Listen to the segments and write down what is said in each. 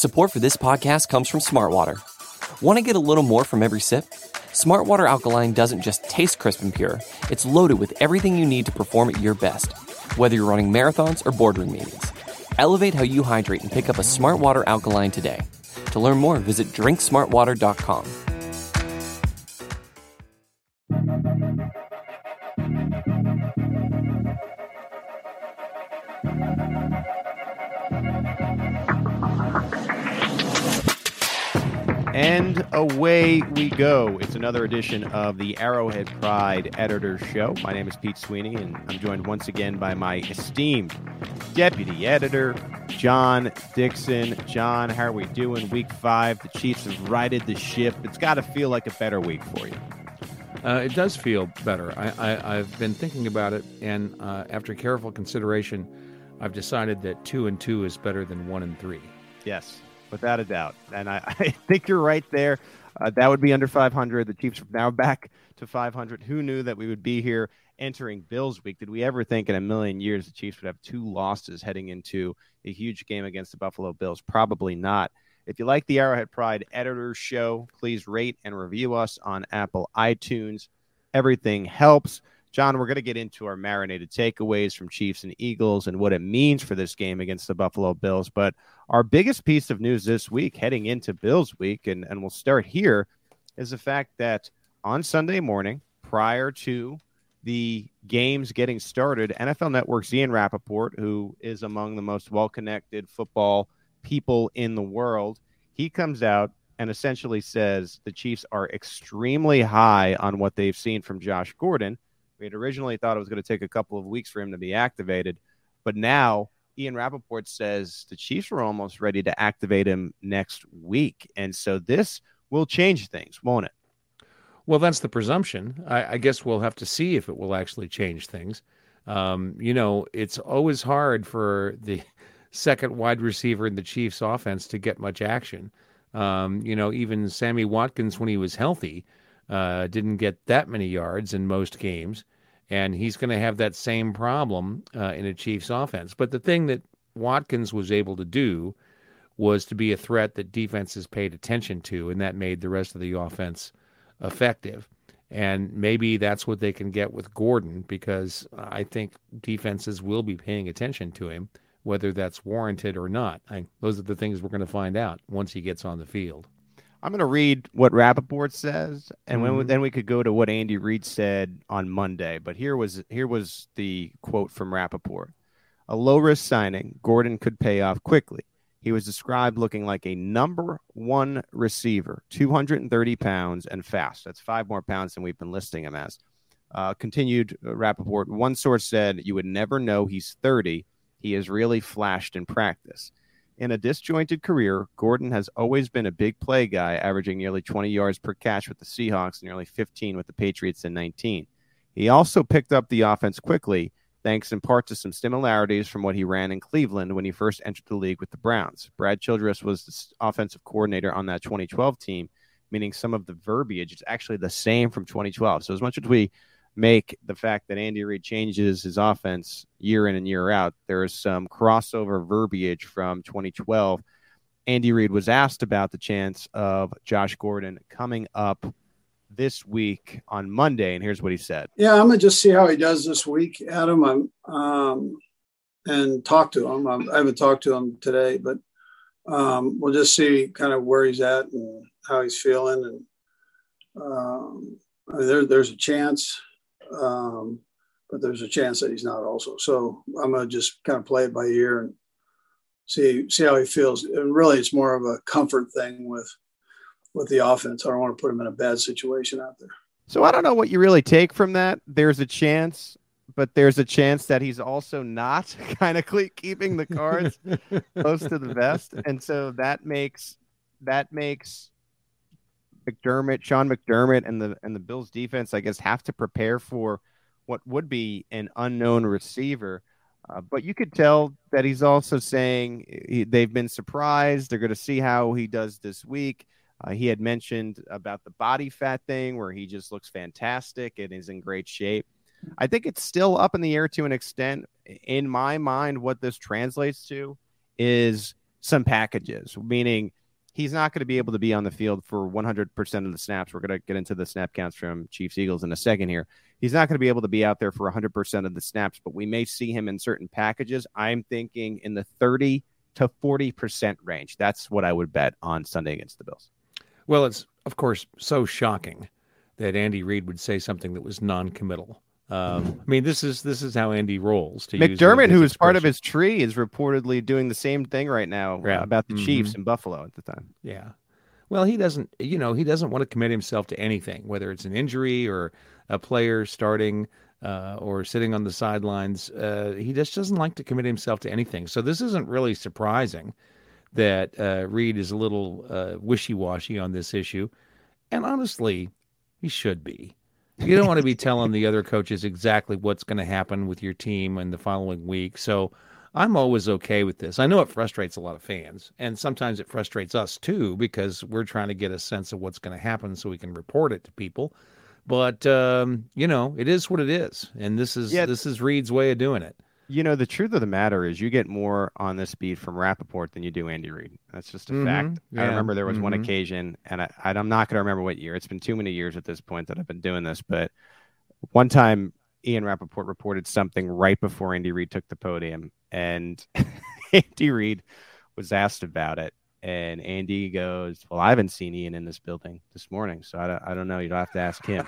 Support for this podcast comes from Smartwater. Want to get a little more from every sip? Smartwater Alkaline doesn't just taste crisp and pure, it's loaded with everything you need to perform at your best, whether you're running marathons or boardroom meetings. Elevate how you hydrate and pick up a Smartwater Alkaline today. To learn more, visit drinksmartwater.com. And away we go. It's another edition of the Arrowhead Pride Editor Show. My name is Pete Sweeney, and I'm joined once again by my esteemed deputy editor, John Dixon. John, how are we doing? Week 5, the Chiefs have righted the ship. It's got to feel like a better week for you. It does feel better. I've been thinking about it, and after careful consideration, I've decided that 2-2 is better than 1-3. Yes, without a doubt. And I think you're right there. That would be under 500. The Chiefs are now back to 500. Who knew that we would be here entering Bills week? Did we ever think in a million years the Chiefs would have 2 losses heading into a huge game against the Buffalo Bills? Probably not. If you like the Arrowhead Pride Editor Show, please rate and review us on Apple iTunes. Everything helps. John, we're going to get into our marinated takeaways from Chiefs and Eagles and what it means for this game against the Buffalo Bills. But our biggest piece of news this week, heading into Bills week, and we'll start here, is the fact that on Sunday morning, prior to the games getting started, NFL Network's Ian Rappaport, who is among the most well-connected football people in the world, he comes out and essentially says the Chiefs are extremely high on what they've seen from Josh Gordon. We had originally thought it was going to take a couple of weeks for him to be activated, but now Ian Rappaport says the Chiefs were almost ready to activate him next week. And so this will change things, won't it? Well, that's the presumption. I guess we'll have to see if it will actually change things. It's always hard for the second wide receiver in the Chiefs offense to get much action. Even Sammy Watkins, when he was healthy, didn't get that many yards in most games. And he's going to have that same problem in a Chiefs offense. But the thing that Watkins was able to do was to be a threat that defenses paid attention to, and that made the rest of the offense effective. And maybe that's what they can get with Gordon, because I think defenses will be paying attention to him, whether that's warranted or not. Those are the things we're going to find out once he gets on the field. I'm going to read what Rappaport says, and then we could go to what Andy Reid said on Monday. But here was the quote from Rappaport. A low-risk signing, Gordon could pay off quickly. He was described looking like a number 1 receiver, 230 pounds and fast. That's 5 more pounds than we've been listing him as. Continued Rappaport, one source said, you would never know he's 30. He has really flashed in practice. In a disjointed career, Gordon has always been a big play guy, averaging nearly 20 yards per catch with the Seahawks, nearly 15 with the Patriots, and 19. He also picked up the offense quickly, thanks in part to some similarities from what he ran in Cleveland when he first entered the league with the Browns. Brad Childress was the offensive coordinator on that 2012 team, meaning some of the verbiage is actually the same from 2012. So as much as we make the fact that Andy Reid changes his offense year in and year out, there is some crossover verbiage from 2012. Andy Reid was asked about the chance of Josh Gordon coming up this week on Monday, and here's what he said. Yeah, I'm going to just see how he does this week, Adam, and talk to him. I haven't talked to him today, but we'll just see kind of where he's at and how he's feeling. And there's a chance. But there's a chance that he's not also. So I'm going to just kind of play it by ear and see how he feels. And really, it's more of a comfort thing with the offense. I don't want to put him in a bad situation out there. So I don't know what you really take from that. There's a chance, but there's a chance that he's also not kind of keeping the cards close to the vest. And so that makes Sean McDermott and the Bills defense, I guess, have to prepare for what would be an unknown receiver. But you could tell that he's also saying they've been surprised. They're going to see how he does this week. He had mentioned about the body fat thing where he just looks fantastic and is in great shape. I think it's still up in the air to an extent. In my mind, what this translates to is some packages, meaning he's not going to be able to be on the field for 100% of the snaps. We're going to get into the snap counts from Chiefs Eagles in a second here. He's not going to be able to be out there for 100% of the snaps, but we may see him in certain packages. I'm thinking in the 30 to 40% range. That's what I would bet on Sunday against the Bills. Well, it's, of course, so shocking that Andy Reid would say something that was non-committal. I mean, this is how Andy rolls. McDermott, who is part of his tree, is reportedly doing the same thing right now about the Chiefs in Buffalo at the time. Yeah. Well, he doesn't want to commit himself to anything, whether it's an injury or a player starting or sitting on the sidelines. He just doesn't like to commit himself to anything. So this isn't really surprising that Reid is a little wishy-washy on this issue. And honestly, he should be. You don't want to be telling the other coaches exactly what's going to happen with your team in the following week. So I'm always okay with this. I know it frustrates a lot of fans, and sometimes it frustrates us too because we're trying to get a sense of what's going to happen so we can report it to people. But, it is what it is, and this is Reid's way of doing it. The truth of the matter is you get more on this beat from Rappaport than you do Andy Reid. That's just a fact. Yeah. I remember there was one occasion, and I'm not going to remember what year. It's been too many years at this point that I've been doing this. But one time, Ian Rappaport reported something right before Andy Reid took the podium, and Andy Reid was asked about it. And Andy goes, well, I haven't seen Ian in this building this morning, so I don't know. You'll have to ask him.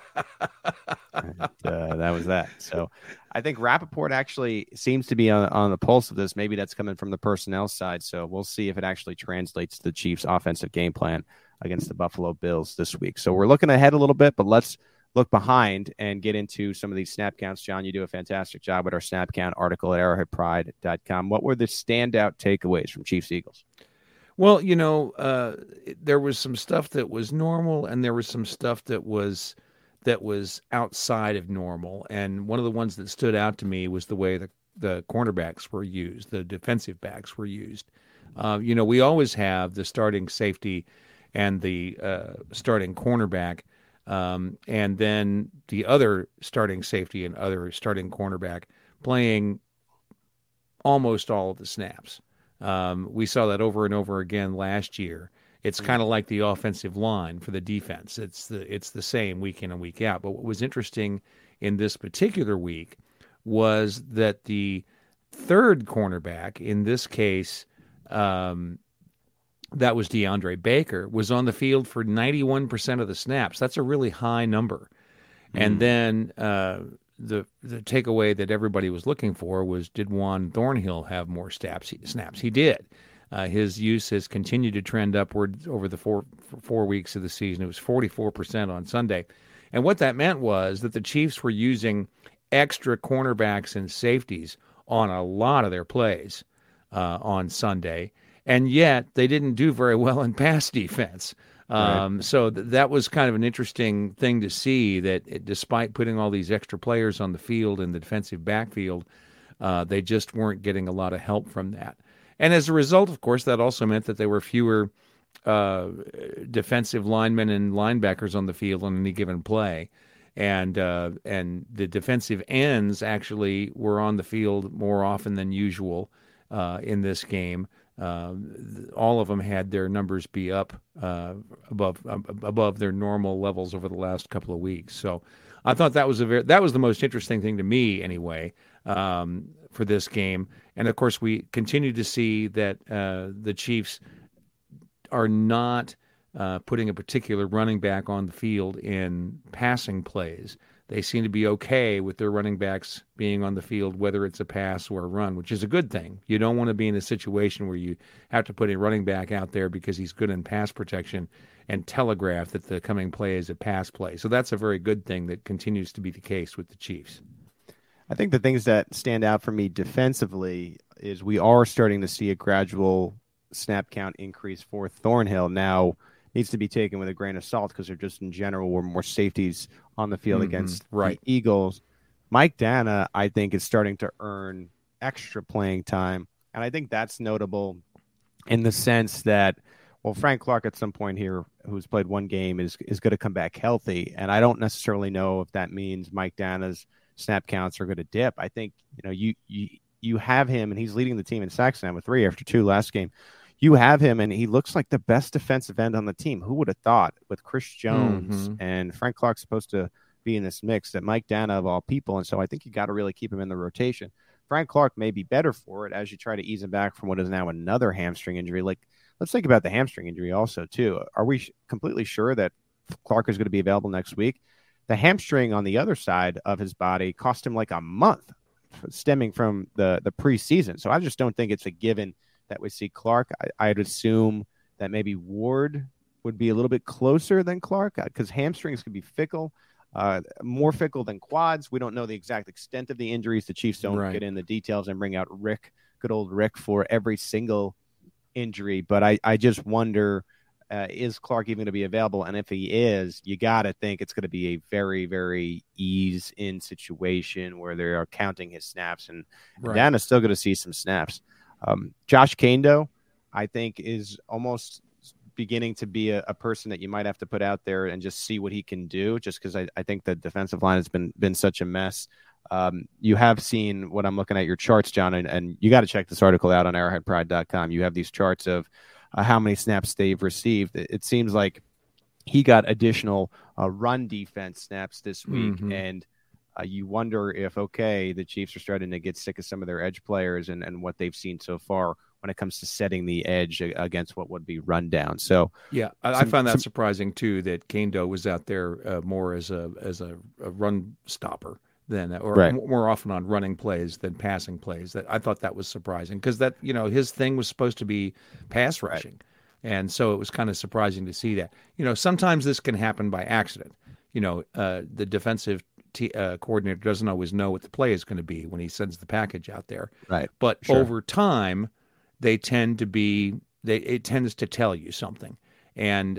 And, that was that. So I think Rappaport actually seems to be on the pulse of this. Maybe that's coming from the personnel side. So we'll see if it actually translates to the Chiefs' offensive game plan against the Buffalo Bills this week. So we're looking ahead a little bit, but let's look behind and get into some of these snap counts. John, you do a fantastic job with our snap count article at arrowheadpride.com. What were the standout takeaways from Chiefs Eagles? Well, there was some stuff that was normal, and there was some stuff that was outside of normal. And one of the ones that stood out to me was the way the cornerbacks were used, the defensive backs were used. We always have the starting safety and the starting cornerback, and then the other starting safety and other starting cornerback playing almost all of the snaps. We saw that over and over again last year. It's kind of like the offensive line for the defense. It's the same week in and week out. But what was interesting in this particular week was that the third cornerback, in this case, that was DeAndre Baker, was on the field for 91% of the snaps. That's a really high number. And then the takeaway that everybody was looking for was, did Juan Thornhill have more snaps? He did. His use has continued to trend upward over the four weeks of the season. It was 44% on Sunday. And what that meant was that the Chiefs were using extra cornerbacks and safeties on a lot of their plays on Sunday, and yet they didn't do very well in pass defense. So that was kind of an interesting thing to see, that despite putting all these extra players on the field in the defensive backfield, they just weren't getting a lot of help from that. And as a result, of course, that also meant that there were fewer defensive linemen and linebackers on the field on any given play. And the defensive ends actually were on the field more often than usual in this game. All of them had their numbers be up above their normal levels over the last couple of weeks. So I thought that was the most interesting thing to me anyway, for this game. And of course, we continue to see that the Chiefs are not putting a particular running back on the field in passing plays. They seem to be okay with their running backs being on the field, whether it's a pass or a run, which is a good thing. You don't want to be in a situation where you have to put a running back out there because he's good in pass protection and telegraph that the coming play is a pass play. So that's a very good thing that continues to be the case with the Chiefs. I think the things that stand out for me defensively is we are starting to see a gradual snap count increase for Thornhill. Now, needs to be taken with a grain of salt because there just in general were more safeties on the field against the Eagles. Mike Dana, I think, is starting to earn extra playing time. And I think that's notable in the sense that, well, Frank Clark at some point here, who's played one game, is going to come back healthy. And I don't necessarily know if that means Mike Dana's snap counts are going to dip. I think, you have him, and he's leading the team in sacks now with 3 after 2 last game. You have him, and he looks like the best defensive end on the team. Who would have thought with Chris Jones and Frank Clark supposed to be in this mix, that Mike Dana of all people? And so I think you got to really keep him in the rotation. Frank Clark may be better for it as you try to ease him back from what is now another hamstring injury. Like, let's think about the hamstring injury also, too. Are we completely sure that Clark is going to be available next week? The hamstring on the other side of his body cost him like a month stemming from the preseason. So I just don't think it's a given that we see Clark. I'd assume that maybe Ward would be a little bit closer than Clark because hamstrings can be fickle, more fickle than quads. We don't know the exact extent of the injuries. The Chiefs don't get in the details and bring out Rick, good old Rick, for every single injury. But I just wonder, is Clark even going to be available? And if he is, you got to think it's going to be a very, very ease-in situation where they are counting his snaps. And Dana's still going to see some snaps. Josh Kane, I think, is almost beginning to be a person that you might have to put out there and just see what he can do, just because I think the defensive line has been such a mess. You have seen what I'm looking at your charts, John, and you got to check this article out on arrowheadpride.com. You have these charts of how many snaps they've received. It seems like he got additional run defense snaps this week, and you wonder if, the Chiefs are starting to get sick of some of their edge players and what they've seen so far when it comes to setting the edge against what would be run down. So I found that surprising too, that Kane-Do was out there more as a run stopper than more often on running plays than passing plays. That I thought that was surprising because that his thing was supposed to be pass rushing, and so it was kind of surprising to see that. Sometimes this can happen by accident. The defensive coordinator doesn't always know what the play is going to be when he sends the package out there. Right. But over time, they tend to be. It tends to tell you something, and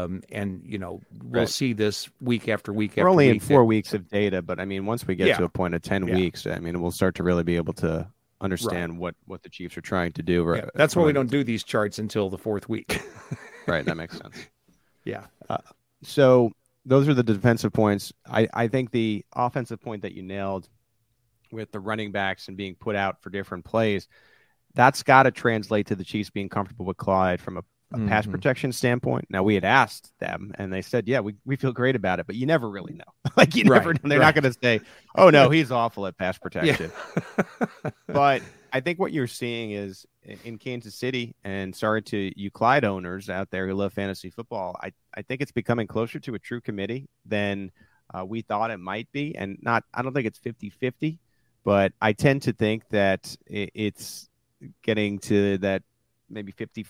we'll see this week after week. We're only in 4 weeks of data, but I mean, once we get to a point of 10 weeks, I mean, we'll start to really be able to understand what the Chiefs are trying to do. Right? That's why we don't do these charts until the 4th week. Right. That makes sense. Yeah. So those are the defensive points. I think the offensive point that you nailed with the running backs and being put out for different plays, that's got to translate to the Chiefs being comfortable with Clyde from a pass protection standpoint. Now, we had asked them, and they said, we feel great about it, but you never really know. Like, you never know. They're not going to say, oh, no, he's awful at pass protection. Yeah. But I think what you're seeing is in Kansas City, and sorry to you Clyde owners out there who love fantasy football, I think it's becoming closer to a true committee than we thought it might be. And I don't think it's 50-50, but I tend to think that it's getting to that maybe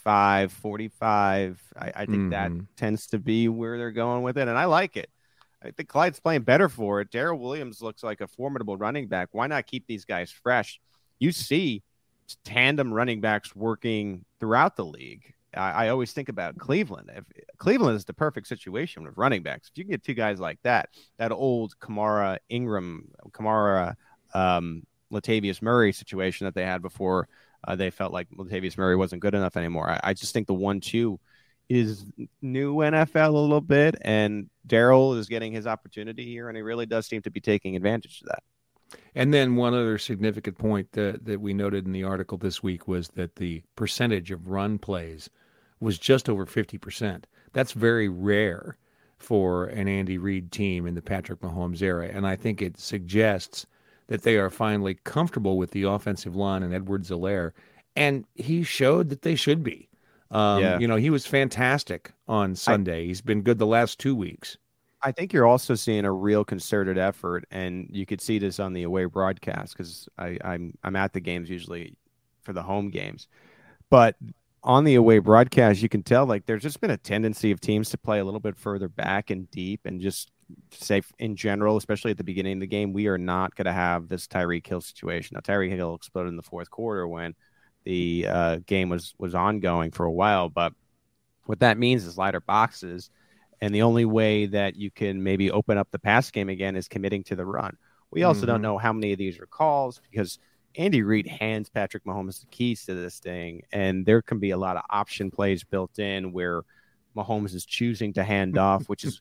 55-45. I think that tends to be where they're going with it, and I like it. I think Clyde's playing better for it. Darrell Williams looks like a formidable running back. Why not keep these guys fresh? You see tandem running backs working throughout the league. I always think about Cleveland. Cleveland is the perfect situation with running backs. If you can get two guys like that old Kamara Latavius Murray situation that they had before they felt like Latavius Murray wasn't good enough anymore. I just think the 1-2 is new NFL a little bit, and Darrell is getting his opportunity here, and he really does seem to be taking advantage of that. And then one other significant point that we noted in the article this week was that the percentage of run plays was just over 50%. That's very rare for an Andy Reid team in the Patrick Mahomes era, and I think it suggests that they are finally comfortable with the offensive line and Edwards-Helaire, and he showed that they should be. He was fantastic on Sunday. He's been good the last 2 weeks. I think you're also seeing a real concerted effort, and you could see this on the away broadcast because I'm at the games usually for the home games. But on the away broadcast, you can tell like there's just been a tendency of teams to play a little bit further back and deep and just say in general, especially at the beginning of the game, we are not going to have this Tyreek Hill situation. Now, Tyreek Hill exploded in the fourth quarter when the game was ongoing for a while. But what that means is lighter boxes. And the only way that you can maybe open up the pass game again is committing to the run. We also don't know how many of these are calls because Andy Reid hands Patrick Mahomes the keys to this thing. And there can be a lot of option plays built in where Mahomes is choosing to hand off, which is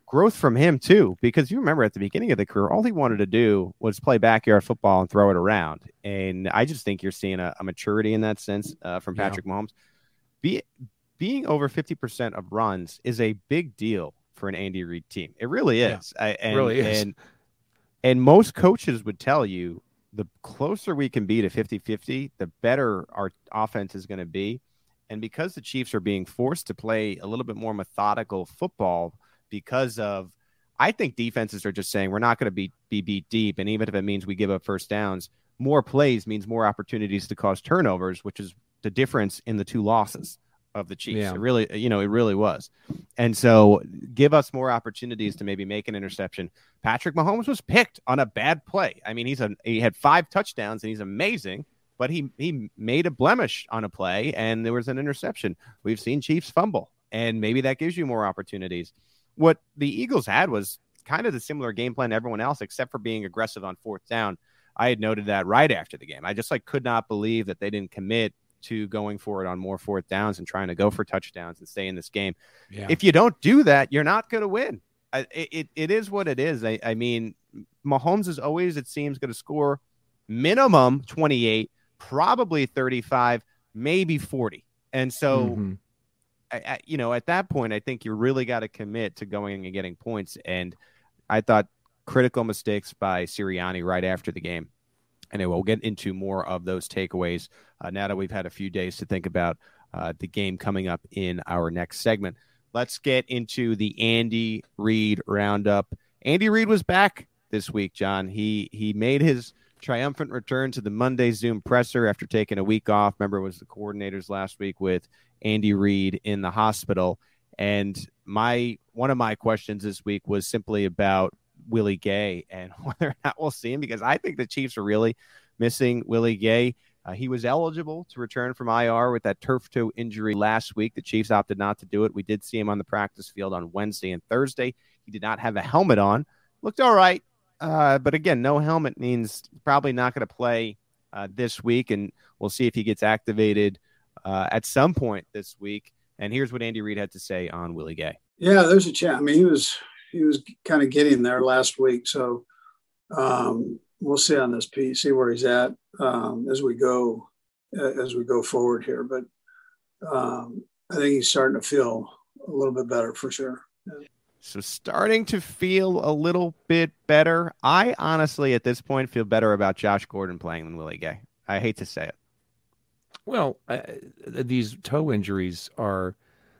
growth from him too, because you remember at the beginning of the career, all he wanted to do was play backyard football and throw it around. And I just think you're seeing a maturity in that sense from Patrick Mahomes. Being over 50% of runs is a big deal for an Andy Reid team. It really is. Really is. And most coaches would tell you the closer we can be to 50-50, the better our offense is going to be. And because the Chiefs are being forced to play a little bit more methodical football because of, I think defenses are just saying we're not going to be beat deep. And even if it means we give up first downs, more plays means more opportunities to cause turnovers, which is the difference in the two losses of the Chiefs. Yeah. It really was. And so give us more opportunities to maybe make an interception. Patrick Mahomes was picked on a bad play. I mean, he had 5 touchdowns and he's amazing, but he made a blemish on a play and there was an interception. We've seen Chiefs fumble, and maybe that gives you more opportunities. What the Eagles had was kind of the similar game plan to everyone else, except for being aggressive on 4th down. I had noted that right after the game. I just could not believe that they didn't commit to going for it on more 4th downs and trying to go for touchdowns and stay in this game. Yeah. If you don't do that, you're not going to win. It is what it is. I mean, Mahomes is always, it seems, going to score minimum 28, probably 35, maybe 40. And so, at that point, I think you really got to commit to going and getting points. And I thought critical mistakes by Sirianni right after the game. And we'll get into more of those takeaways now that we've had a few days to think about the game coming up in our next segment. Let's get into the Andy Reid roundup. Andy Reid was back this week, John. He made his triumphant return to the Monday Zoom presser after taking a week off. Remember, it was the coordinators last week with Andy Reid in the hospital. And one of my questions this week was simply about Willie Gay and whether or not we'll see him, because I think the Chiefs are really missing Willie Gay. He was eligible to return from IR with that turf toe injury last week. The Chiefs opted not to do it. We did see him on the practice field on Wednesday and Thursday. He did not have a helmet on. Looked all right. But again, no helmet means probably not going to play this week. And we'll see if he gets activated at some point this week. And here's what Andy Reid had to say on Willie Gay. Yeah, there's a chance. I mean, he was kind of getting there last week. So we'll see on this piece, see where he's at as we go forward here. But I think he's starting to feel a little bit better for sure. Yeah. So starting to feel a little bit better. I honestly, at this point, feel better about Josh Gordon playing than Willie Gay. I hate to say it. Well, these toe injuries are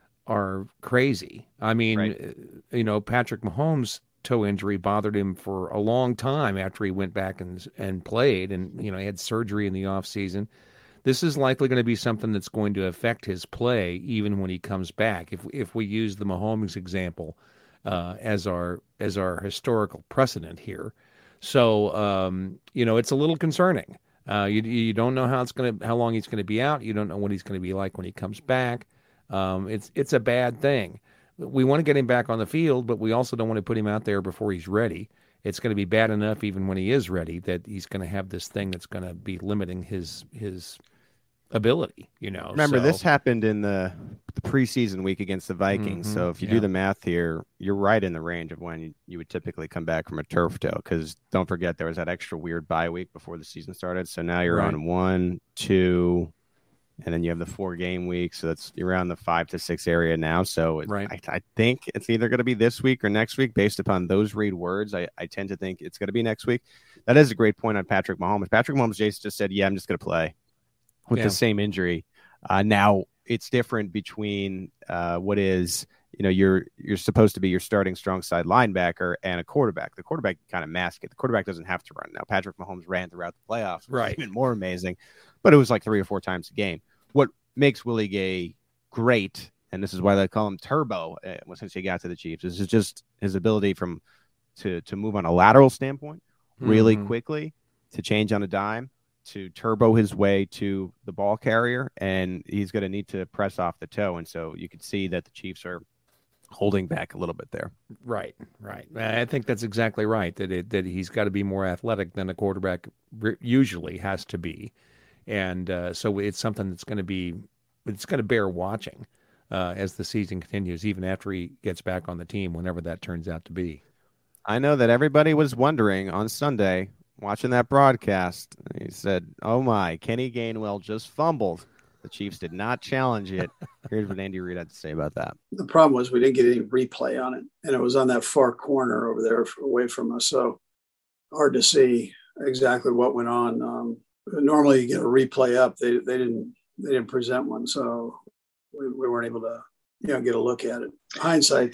crazy. I mean, right. Patrick Mahomes' toe injury bothered him for a long time after he went back and played, and he had surgery in the offseason. This is likely going to be something that's going to affect his play even when he comes back. If we use the Mahomes example as our historical precedent here, so it's a little concerning. You don't know how long he's going to be out. You don't know what he's going to be like when he comes back. It's a bad thing. We want to get him back on the field, but we also don't want to put him out there before he's ready. It's going to be bad enough even when he is ready that he's going to have this thing that's going to be limiting his ability. Remember, this happened in the preseason week against the Vikings. Mm-hmm, so if you do the math here, you're right in the range of when you would typically come back from a turf toe. Because don't forget, there was that extra weird bye week before the season started. So now you're on 1, 2. And then you have the 4-game week, so you're around the 5 to 6 area now. So I think it's either going to be this week or next week based upon those Reid words. I tend to think it's going to be next week. That is a great point on Patrick Mahomes. Patrick Mahomes just said, I'm just going to play with the same injury. Now, it's different between what is, you're supposed to be your starting strong side linebacker and a quarterback. The quarterback kind of mask it. The quarterback doesn't have to run. Now, Patrick Mahomes ran throughout the playoffs, which is even more amazing, but it was like 3 or 4 times a game. What makes Willie Gay great, and this is why they call him Turbo since he got to the Chiefs, is just his ability to move on a lateral standpoint really quickly, to change on a dime, to turbo his way to the ball carrier, and he's going to need to press off the toe. And so you can see that the Chiefs are holding back a little bit there. Right. I think that's exactly right, that he's got to be more athletic than a quarterback usually has to be. And so it's something that's going to bear watching. as the season continues, even after he gets back on the team, whenever that turns out to be. I know that everybody was wondering on Sunday, watching that broadcast. He said, "Oh my, Kenny Gainwell just fumbled. The Chiefs did not challenge it." Here's what Andy Reid had to say about that. The problem was we didn't get any replay on it, and it was on that far corner over there away from us, so hard to see exactly what went on. Normally, you get a replay up. They didn't present one, so we weren't able to get a look at it. Hindsight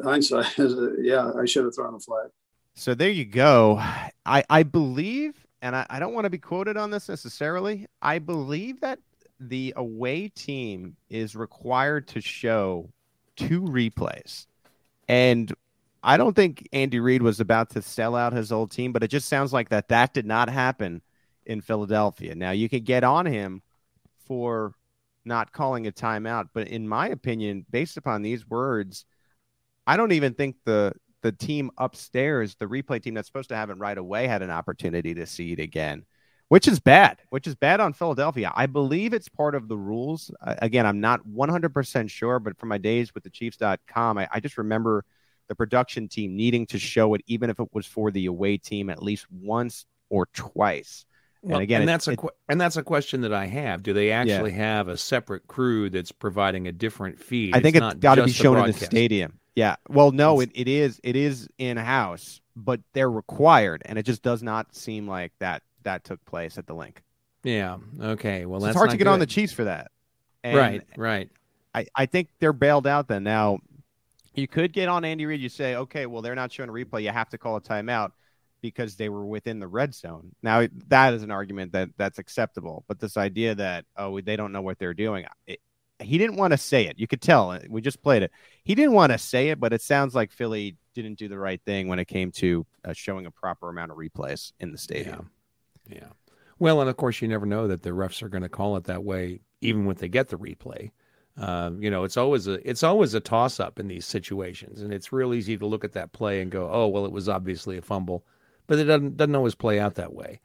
is I should have thrown a flag. So there you go. I believe, and I don't want to be quoted on this necessarily, I believe that the away team is required to show 2 replays. And I don't think Andy Reid was about to sell out his old team, but it just sounds like that did not happen in Philadelphia. Now, you could get on him for not calling a timeout, but in my opinion, based upon these words, I don't even think the team upstairs, the replay team that's supposed to have it right away, had an opportunity to see it again, which is bad on Philadelphia. I believe it's part of the rules. Again, I'm not 100% sure, but from my days with the Chiefs.com, I just remember the production team needing to show it, even if it was for the away team, at least once or twice. Well, and again, that's a question that I have. Do they actually have a separate crew that's providing a different feed? I think it's got to be shown in the stadium. Yeah. Well, no, it is in-house, but they're required, and it just does not seem like that took place at the link. Yeah. Okay. Well, it's hard to get on the Chiefs for that. And right. I think they're bailed out then. Now, you could get on Andy Reid. You say, okay, well, they're not showing a replay. You have to call a timeout because they were within the red zone. Now, that is an argument that's acceptable. But this idea that, they don't know what they're doing, he didn't want to say it. You could tell. We just played it. He didn't want to say it, but it sounds like Philly didn't do the right thing when it came to showing a proper amount of replays in the stadium. Yeah. Well, and of course, you never know that the refs are going to call it that way, even when they get the replay. It's always a toss-up in these situations, and it's real easy to look at that play and go, "Oh, well, it was obviously a fumble," but it doesn't always play out that way.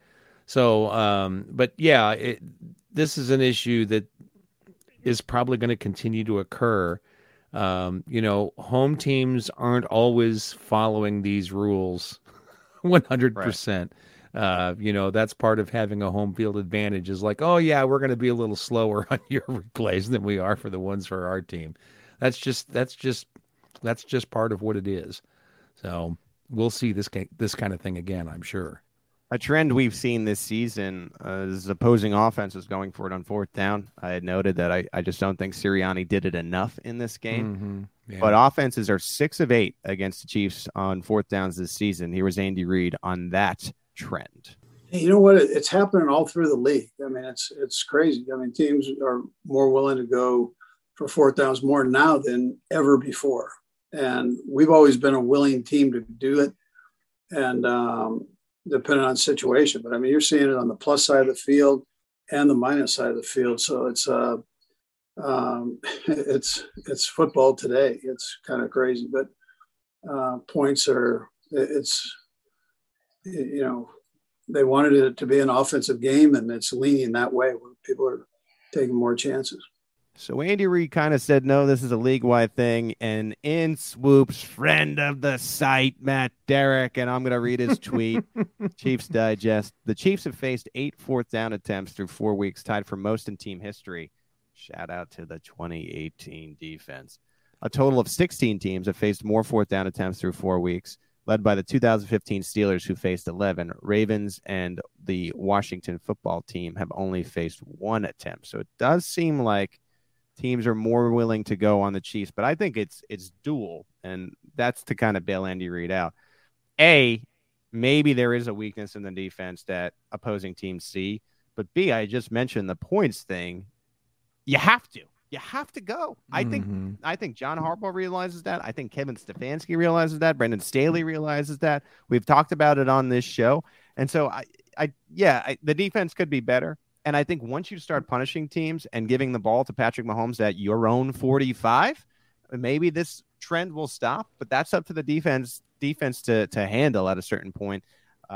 So, this is an issue that is probably going to continue to occur. Home teams aren't always following these rules 100%. That's part of having a home field advantage, is like, oh yeah, we're going to be a little slower on your replays than we are for the ones for our team. That's just part of what it is. So we'll see this kind of thing again, I'm sure. A trend we've seen this season is opposing offenses going for it on 4th down. I had noted that I just don't think Sirianni did it enough in this game. Mm-hmm. Yeah. But offenses are 6 of 8 against the Chiefs on 4th downs this season. Here was Andy Reid on that trend. You know what? It's happening all through the league. I mean, it's crazy. I mean, teams are more willing to go for 4th downs more now than ever before. And we've always been a willing team to do it. And depending on situation, but I mean, you're seeing it on the plus side of the field and the minus side of the field. So it's football today. It's kind of crazy, but points are, they wanted it to be an offensive game, and it's leaning that way where people are taking more chances. So Andy Reid kind of said, no, this is a league-wide thing, and in swoops friend of the site, Matt Derrick, and I'm going to read his tweet. Chiefs Digest. The Chiefs have faced 8 4th down attempts through 4 weeks, tied for most in team history. Shout out to the 2018 defense. A total of 16 teams have faced more 4th down attempts through 4 weeks, led by the 2015 Steelers, who faced 11. Ravens and the Washington football team have only faced 1 attempt. So it does seem like teams are more willing to go on the Chiefs, but I think it's dual, and that's to kind of bail Andy Reid out. Maybe there is a weakness in the defense that opposing teams see, but B, I just mentioned the points thing. You have to go. I think John Harbaugh realizes that. I think Kevin Stefanski realizes that. Brendan Staley realizes that. We've talked about it on this show, and so the defense could be better. And I think once you start punishing teams and giving the ball to Patrick Mahomes at your own 45, maybe this trend will stop. But that's up to the defense to handle at a certain point.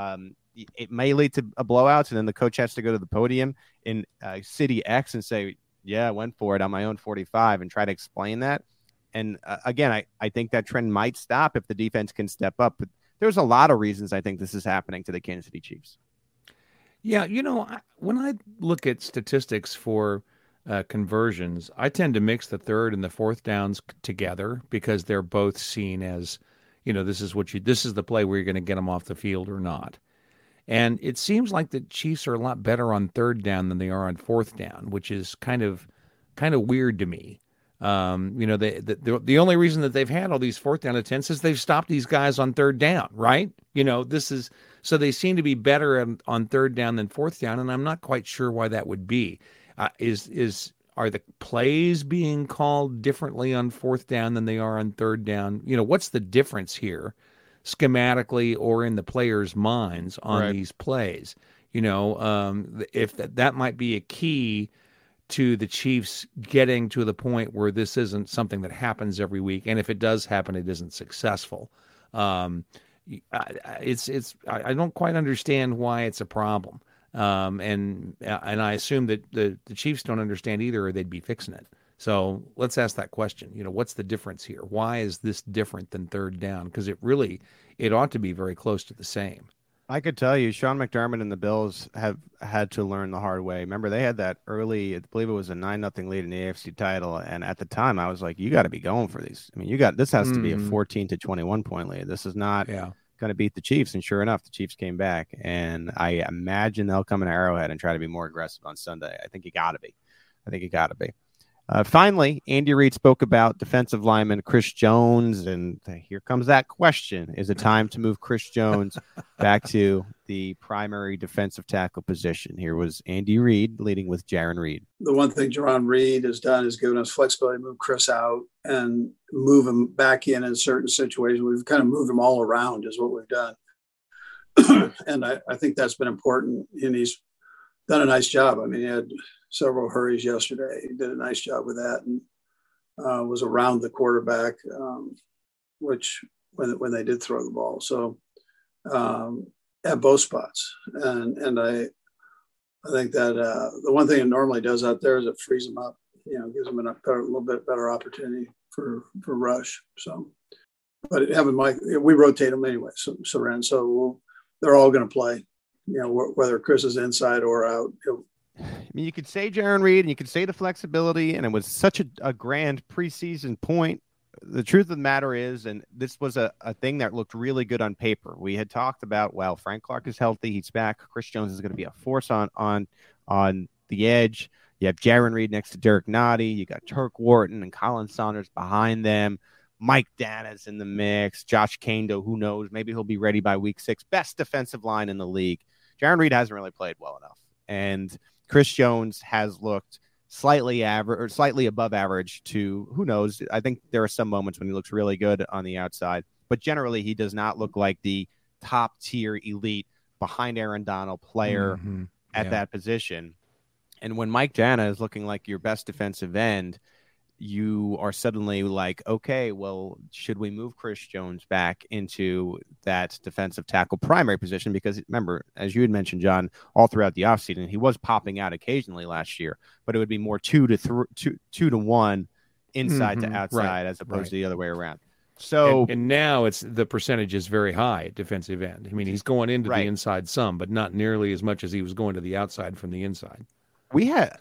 It may lead to a blowout, and then the coach has to go to the podium in City X and say, Yeah, I went for it on my own 45 and try to explain that. And again, I think that trend might stop if the defense can step up. But there's a lot of reasons I think this is happening to the Kansas City Chiefs. Yeah, when I look at statistics for conversions, I tend to mix the third and the fourth downs together because they're both seen as, this is the play where you're going to get them off the field or not. And it seems like the Chiefs are a lot better on third down than they are on fourth down, which is kind of weird to me. The only reason that they've had all these fourth down attempts is they've stopped these guys on third down, right? So they seem to be better on third down than fourth down, and I'm not quite sure why that would be. Are the plays being called differently on fourth down than they are on third down? What's the difference here, schematically or in the players' minds on these plays? If that might be a key to the Chiefs getting to the point where this isn't something that happens every week, and if it does happen, it isn't successful. I don't quite understand why it's a problem, and I assume that the Chiefs don't understand either, or they'd be fixing it. So let's ask that question. What's the difference here? Why is this different than third down? Because it ought to be very close to the same. I could tell you, Sean McDermott and the Bills have had to learn the hard way. Remember, they had that early, I believe it was a 9-0 lead in the AFC title, and at the time, I was like, "You got to be going for these. I mean, this has to be a 14 to 21 point lead. This is not going to beat the Chiefs." And sure enough, the Chiefs came back, and I imagine they'll come in Arrowhead and try to be more aggressive on Sunday. I think you got to be. Finally, Andy Reid spoke about defensive lineman Chris Jones, and here comes that question. Is it time to move Chris Jones back to the primary defensive tackle position? Here was Andy Reid leading with Jarran Reed. The one thing Jarran Reed has done is given us flexibility to move Chris out and move him back in certain situations. We've kind of moved him all around is what we've done. And I think that's been important, and he's done a nice job. I mean, he had several hurries yesterday. He did a nice job with that, and was around the quarterback, which when they did throw the ball. So at both spots, and I think that the one thing it normally does out there is it frees them up. Gives them a little bit better opportunity for rush. So, but having Mike, we rotate them anyway. So they're all going to play. Whether Chris is inside or out. I mean, you could say Jarran Reed, and you could say the flexibility, and it was such a grand preseason point. The truth of the matter is, and this was a thing that looked really good on paper. We had talked about, well, Frank Clark is healthy. He's back. Chris Jones is going to be a force on the edge. You have Jarran Reed next to Derek Nottie. You got Turk Wharton and Colin Saunders behind them. Mike Dana's in the mix. Josh Kando, who knows? Maybe he'll be ready by week 6. Best defensive line in the league. Jarran Reed hasn't really played well enough. And Chris Jones has looked slightly average or slightly above average to, who knows? I think there are some moments when he looks really good on the outside, but generally he does not look like the top tier elite behind Aaron Donald player at that position. And when Mike Dana is looking like your best defensive end, you are suddenly like, okay, well, should we move Chris Jones back into that defensive tackle primary position? Because remember, as you had mentioned, John, all throughout the offseason, he was popping out occasionally last year, but it would be more 2 to 1 inside to outside as opposed to the other way around. So and now the percentage is very high at defensive end. I mean, he's going into the inside some, but not nearly as much as he was going to the outside from the inside. We had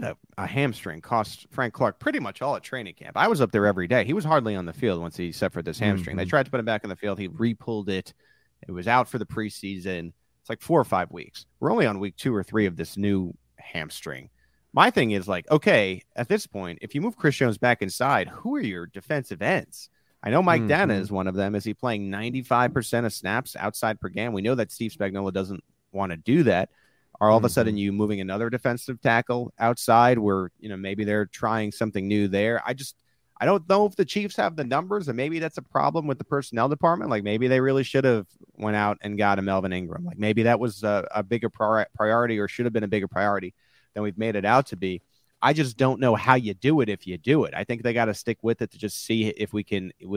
a hamstring cost Frank Clark pretty much all at training camp. I was up there every day. He was hardly on the field once he suffered this hamstring. They tried to put him back in the field. He re-pulled it. It was out for the preseason. It's like 4 or 5 weeks. We're only on week 2 or 3 of this new hamstring. My thing is like, okay, at this point, if you move Chris Jones back inside, who are your defensive ends? I know Mike Dana is one of them. Is he playing 95% of snaps outside per game? We know that Steve Spagnuolo doesn't want to do that. Are all of a sudden you moving another defensive tackle outside where, maybe they're trying something new there? I don't know if the Chiefs have the numbers, and maybe that's a problem with the personnel department. Like maybe they really should have went out and got a Melvin Ingram. Like maybe that was a bigger priority or should have been a bigger priority than we've made it out to be. I just don't know how you do it if you do it. I think they got to stick with it to just see if they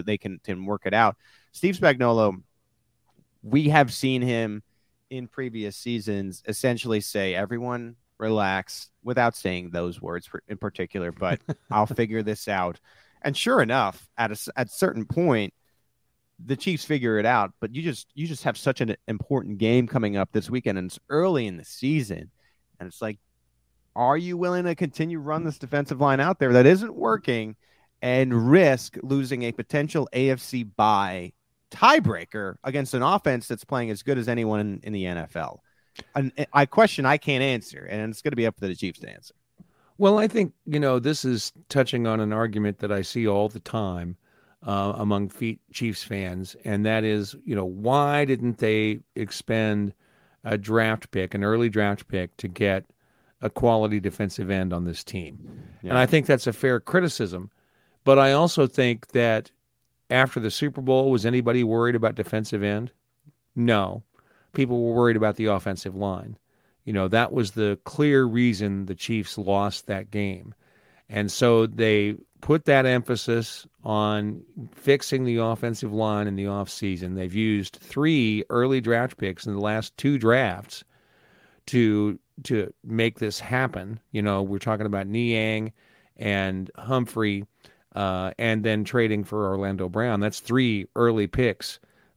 can work it out. Steve Spagnuolo, we have seen him in previous seasons essentially say everyone relax, without saying those words in particular, but I'll figure this out. And sure enough, at a certain point, the Chiefs figure it out. But you just have such an important game coming up this weekend, and it's early in the season, and it's like, are you willing to continue run this defensive line out there that isn't working and risk losing a potential AFC bye tiebreaker against an offense that's playing as good as anyone in the NFL? And I can't answer, and it's going to be up to the Chiefs to answer. Well, I think, this is touching on an argument that I see all the time among Chiefs fans, and that is, why didn't they expend an early draft pick to get a quality defensive end on this team? Yeah. And I think that's a fair criticism. But I also think that after the Super Bowl, was anybody worried about defensive end? No. People were worried about the offensive line. That was the clear reason the Chiefs lost that game. And so they put that emphasis on fixing the offensive line in the offseason. They've used 3 early draft picks in the last 2 drafts to make this happen. We're talking about Niang and Humphrey, and then trading for Orlando Brown. That's 3 early picks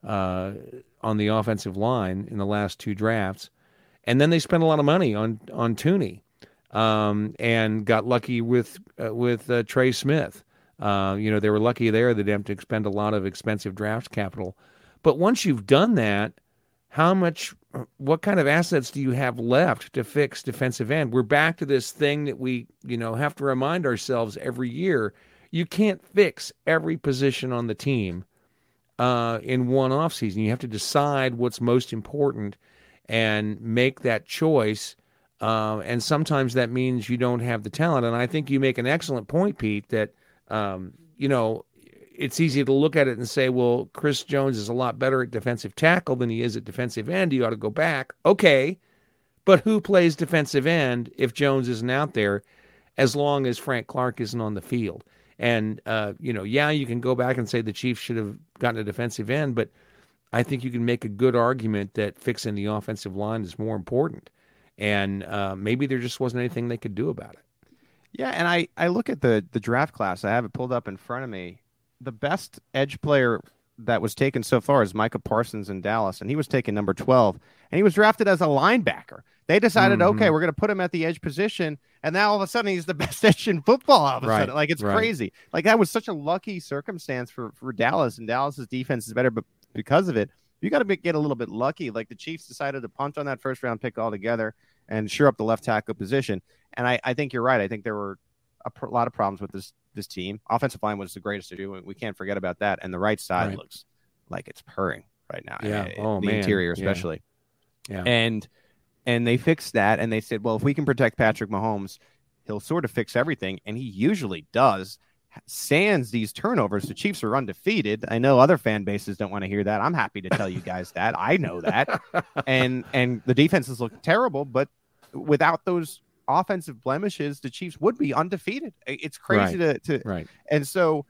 on the offensive line in the last 2 drafts. And then they spent a lot of money on Tooney, and got lucky with Trey Smith. They were lucky there. They didn't have to expend a lot of expensive draft capital. But once you've done that, what kind of assets do you have left to fix defensive end? We're back to this thing that we, have to remind ourselves every year. You can't fix every position on the team in one offseason. You have to decide what's most important and make that choice. And sometimes that means you don't have the talent. And I think you make an excellent point, Pete, that, it's easy to look at it and say, well, Chris Jones is a lot better at defensive tackle than he is at defensive end. You ought to go back. Okay, but who plays defensive end if Jones isn't out there, as long as Frank Clark isn't on the field? And, you can go back and say the Chiefs should have gotten a defensive end, but I think you can make a good argument that fixing the offensive line is more important. And maybe there just wasn't anything they could do about it. Yeah, and I look at the draft class. I have it pulled up in front of me. The best edge player that was taken so far is Micah Parsons in Dallas, and he was taken number 12, and he was drafted as a linebacker. They decided, okay, we're going to put him at the edge position, and now all of a sudden he's the best edge in football all of a sudden. Like, it's crazy. Like, that was such a lucky circumstance for Dallas, and Dallas's defense is better, but because of it, you got to get a little bit lucky. Like, the Chiefs decided to punt on that first-round pick altogether and shore up the left tackle position. And I think you're right. I think there were a lot of problems with this team. Offensive line was the greatest to do. We can't forget about that. And the right side looks like it's purring right now. Yeah. The interior especially. Yeah. And they fixed that, and they said, well, if we can protect Patrick Mahomes, he'll sort of fix everything. And he usually does. Sans these turnovers, the Chiefs are undefeated. I know other fan bases don't want to hear that. I'm happy to tell you guys that. I know that. And the defenses look terrible, but without those offensive blemishes, the Chiefs would be undefeated. It's crazy to. And so,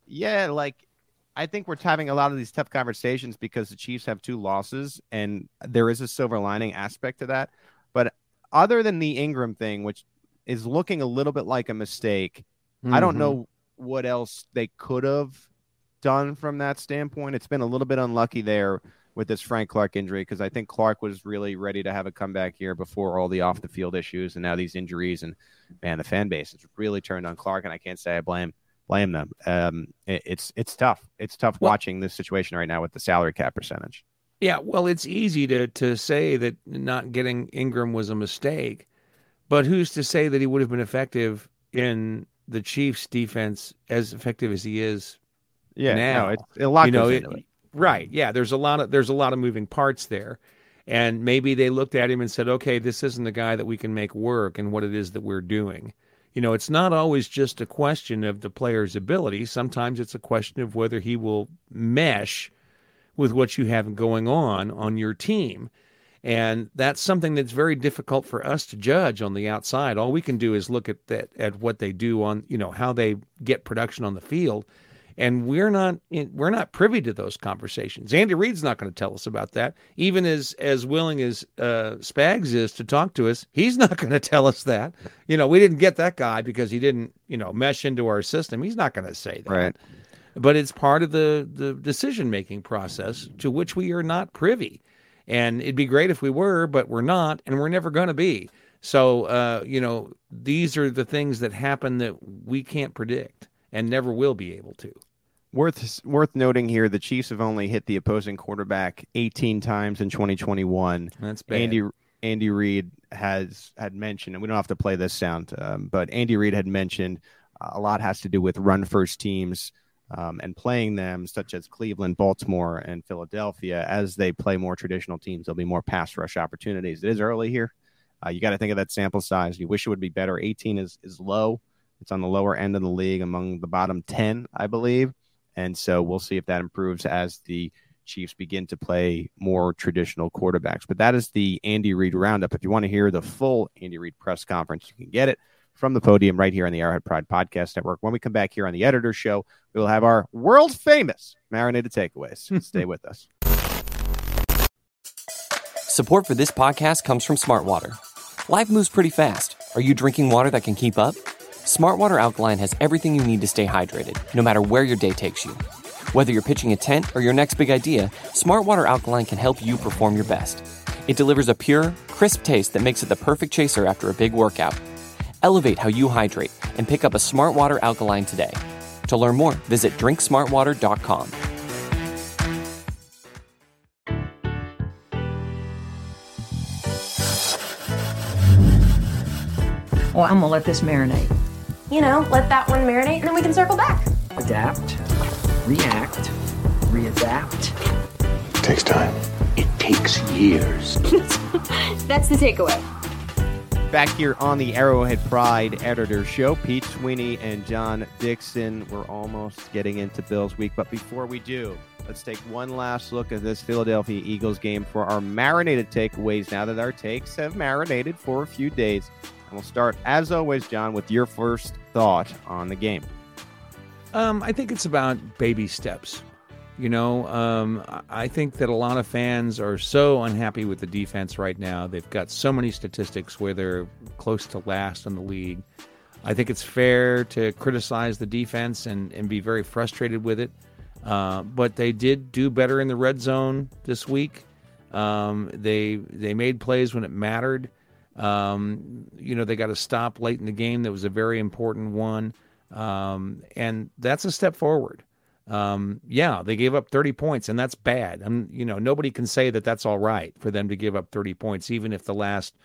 I think we're having a lot of these tough conversations because the Chiefs have 2 losses, and there is a silver lining aspect to that. But other than the Ingram thing, which is looking a little bit like a mistake, I don't know what else they could have done from that standpoint. It's been a little bit unlucky there with this Frank Clark injury, because I think Clark was really ready to have a comeback here before all the off the field issues and now these injuries. And man, the fan base has really turned on Clark, and I can't say I blame them. It's tough. It's tough watching this situation right now with the salary cap percentage. Yeah, well, it's easy to say that not getting Ingram was a mistake, but who's to say that he would have been effective in the Chiefs' defense as effective as he is now? It's a lot goes into it. Right. Yeah. There's a lot of moving parts there. And maybe they looked at him and said, okay, this isn't the guy that we can make work and what it is that we're doing. It's not always just a question of the player's ability. Sometimes it's a question of whether he will mesh with what you have going on your team. And that's something that's very difficult for us to judge on the outside. All we can do is look at what they do on, how they get production on the field. And we're not privy to those conversations. Andy Reid's not going to tell us about that. Even as willing as Spags is to talk to us, he's not going to tell us that. We didn't get that guy because he didn't, mesh into our system. He's not going to say that. Right. But it's part of the decision-making process to which we are not privy. And it'd be great if we were, but we're not, and we're never going to be. So, these are the things that happen that we can't predict and never will be able to. Worth noting here, the Chiefs have only hit the opposing quarterback 18 times in 2021. That's bad. Andy Reid had mentioned, and we don't have to play this sound, but Andy Reid had mentioned a lot has to do with run-first teams and playing them, such as Cleveland, Baltimore, and Philadelphia. As they play more traditional teams, there'll be more pass rush opportunities. It is early here. You got to think of that sample size. You wish it would be better. 18 is low. It's on the lower end of the league, among the bottom 10, I believe. And so we'll see if that improves as the Chiefs begin to play more traditional quarterbacks. But that is the Andy Reid roundup. If you want to hear the full Andy Reid press conference, you can get it from the podium right here on the Arrowhead Pride Podcast Network. When we come back here on the Editor's Show, we will have our world-famous Marinated Takeaways. Stay with us. Support for this podcast comes from Smartwater. Life moves pretty fast. Are you drinking water that can keep up? Smartwater Alkaline has everything you need to stay hydrated, no matter where your day takes you. Whether you're pitching a tent or your next big idea, Smartwater Alkaline can help you perform your best. It delivers a pure, crisp taste that makes it the perfect chaser after a big workout. Elevate how you hydrate and pick up a Smartwater Alkaline today. To learn more, visit drinksmartwater.com. Well, I'm gonna let this marinate. Let that one marinate, and then we can circle back. Adapt, react, readapt. Takes time. It takes years. That's the takeaway. Back here on the Arrowhead Pride Editor Show, Pete Sweeney and John Dixon. We're almost getting into Bills week, but before we do, let's take one last look at this Philadelphia Eagles game for our marinated takeaways now that our takes have marinated for a few days. And we'll start, as always, John, with your first thought on the game. I think it's about baby steps. I think that a lot of fans are so unhappy with the defense right now. They've got so many statistics where they're close to last in the league. I think it's fair to criticize the defense and be very frustrated with it. But they did do better in the red zone this week. They made plays when it mattered. They got a stop late in the game that was a very important one. And that's a step forward. They gave up 30 points, and that's bad. Nobody can say that that's all right for them to give up 30 points, even if the last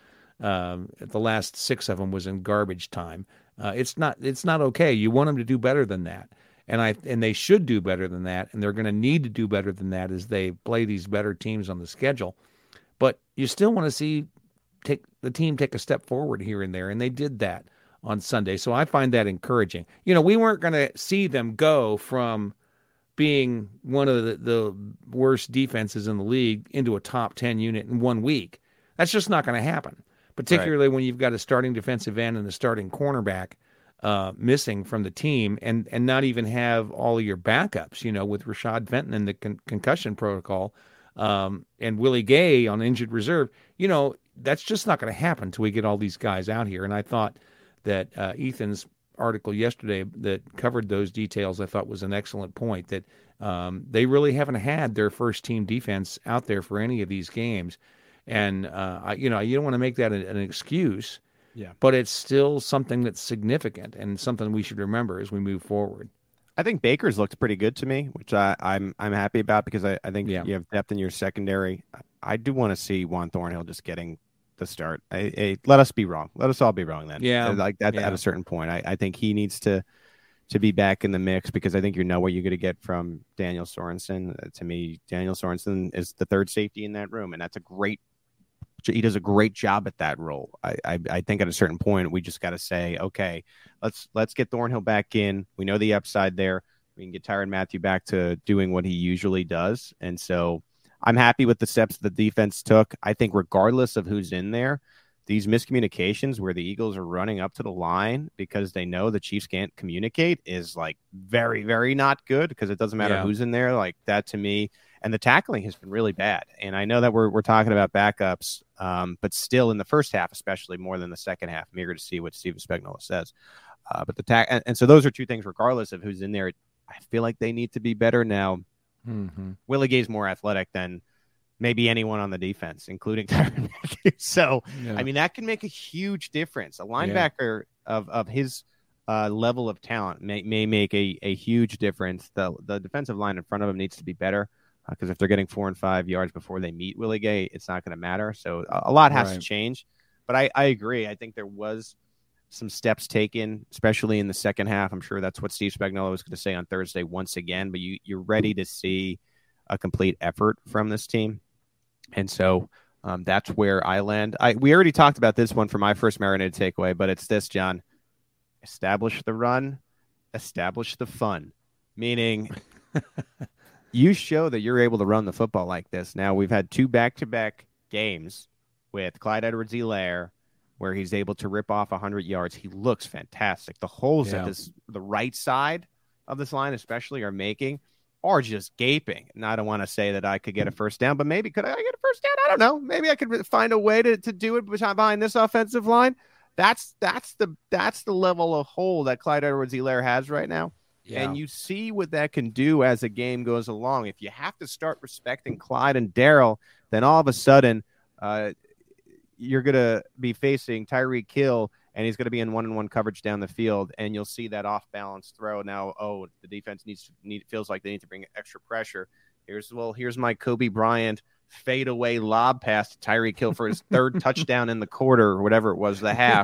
6 of them was in garbage time. It's not okay. You want them to do better than that. And they should do better than that. And they're going to need to do better than that as they play these better teams on the schedule. But you still want to see the team take a step forward here and there. And they did that on Sunday. So I find that encouraging. We weren't going to see them go from being one of the worst defenses in the league into a top 10 unit in 1 week. That's just not going to happen, particularly when you've got a starting defensive end and a starting cornerback missing from the team and not even have all of your backups, with Rashad Fenton in the concussion protocol and Willie Gay on injured reserve. That's just not going to happen until we get all these guys out here. And I thought that Ethan's article yesterday that covered those details, I thought was an excellent point, that they really haven't had their first team defense out there for any of these games. And, you don't want to make that an excuse, but it's still something that's significant and something we should remember as we move forward. I think Baker's looked pretty good to me, which I'm happy about because I think you have depth in your secondary. I do want to see Juan Thornhill just getting the start. Let us be wrong. Let us all be wrong then. At a certain point. I think he needs to be back in the mix because I think you know what you're going to get from Daniel Sorensen. To me, Daniel Sorensen is the third safety in that room, and he does a great job at that role. I think at a certain point we just got to say, okay, let's get Thornhill back in. We know the upside there. We can get Tyrann Mathieu back to doing what he usually does, and so I'm happy with the steps the defense took. I think regardless of who's in there, these miscommunications where the Eagles are running up to the line because they know the Chiefs can't communicate is like very, very not good, because it doesn't matter who's in there. Like that to me. And the tackling has been really bad. And I know that we're talking about backups, but still in the first half, especially more than the second half. I'm eager to see what Steve Spagnuolo says. But the and so those are two things, regardless of who's in there. I feel like they need to be better now. Mm-hmm. Willie Gay's more athletic than maybe anyone on the defense, including Tyrann Mathieu. So, I mean, that can make a huge difference. A linebacker of his level of talent may make a huge difference. The defensive line in front of him needs to be better, because if they're getting 4 and 5 yards before they meet Willie Gay, it's not going to matter. So a lot has to change. But I agree. I think there was some steps taken, especially in the second half. I'm sure that's what Steve Spagnuolo was going to say on Thursday once again. But you're ready to see a complete effort from this team. And so that's where I land. We already talked about this one for my first marinated takeaway, but it's this, John. Establish the run, establish the fun. Meaning you show that you're able to run the football like this. Now, we've had 2 back-to-back games with Clyde Edwards-Helaire where he's able to rip off 100 yards. He looks fantastic. The holes at the right side of this line especially are just gaping. And I don't want to say that I could get a first down, but maybe could I get a first down? I don't know. Maybe I could find a way to do it behind this offensive line. That's the level of hole that Clyde Edwards-Helaire has right now. Yeah. And you see what that can do as a game goes along. If you have to start respecting Clyde and Darrell, then all of a sudden you're going to be facing Tyreek Hill, and he's going to be in 1-on-1 coverage down the field, and you'll see that off-balance throw. Now, the defense feels like they need to bring extra pressure. Here's my Kobe Bryant fadeaway lob pass to Tyreek Hill for his 3rd touchdown in the quarter, or whatever it was, the half.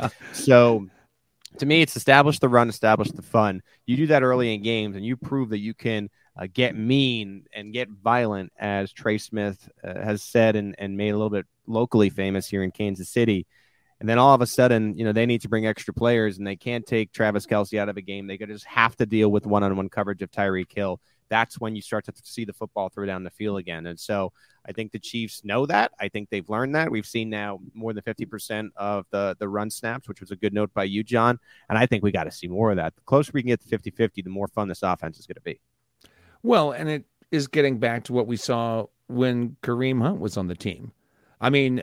So, to me, it's establish the run, establish the fun. You do that early in games, and you prove that you can get mean and get violent, as Trey Smith has said and made a little bit locally famous here in Kansas City. And then all of a sudden, they need to bring extra players, and they can't take Travis Kelce out of a game. They just have to deal with 1-on-1 coverage of Tyreek Hill. That's when you start to see the football throw down the field again. And so I think the Chiefs know that. I think they've learned that. We've seen now more than 50% of the run snaps, which was a good note by you, John. And I think we got to see more of that. The closer we can get to 50-50, the more fun this offense is going to be. Well, and it is getting back to what we saw when Kareem Hunt was on the team. I mean,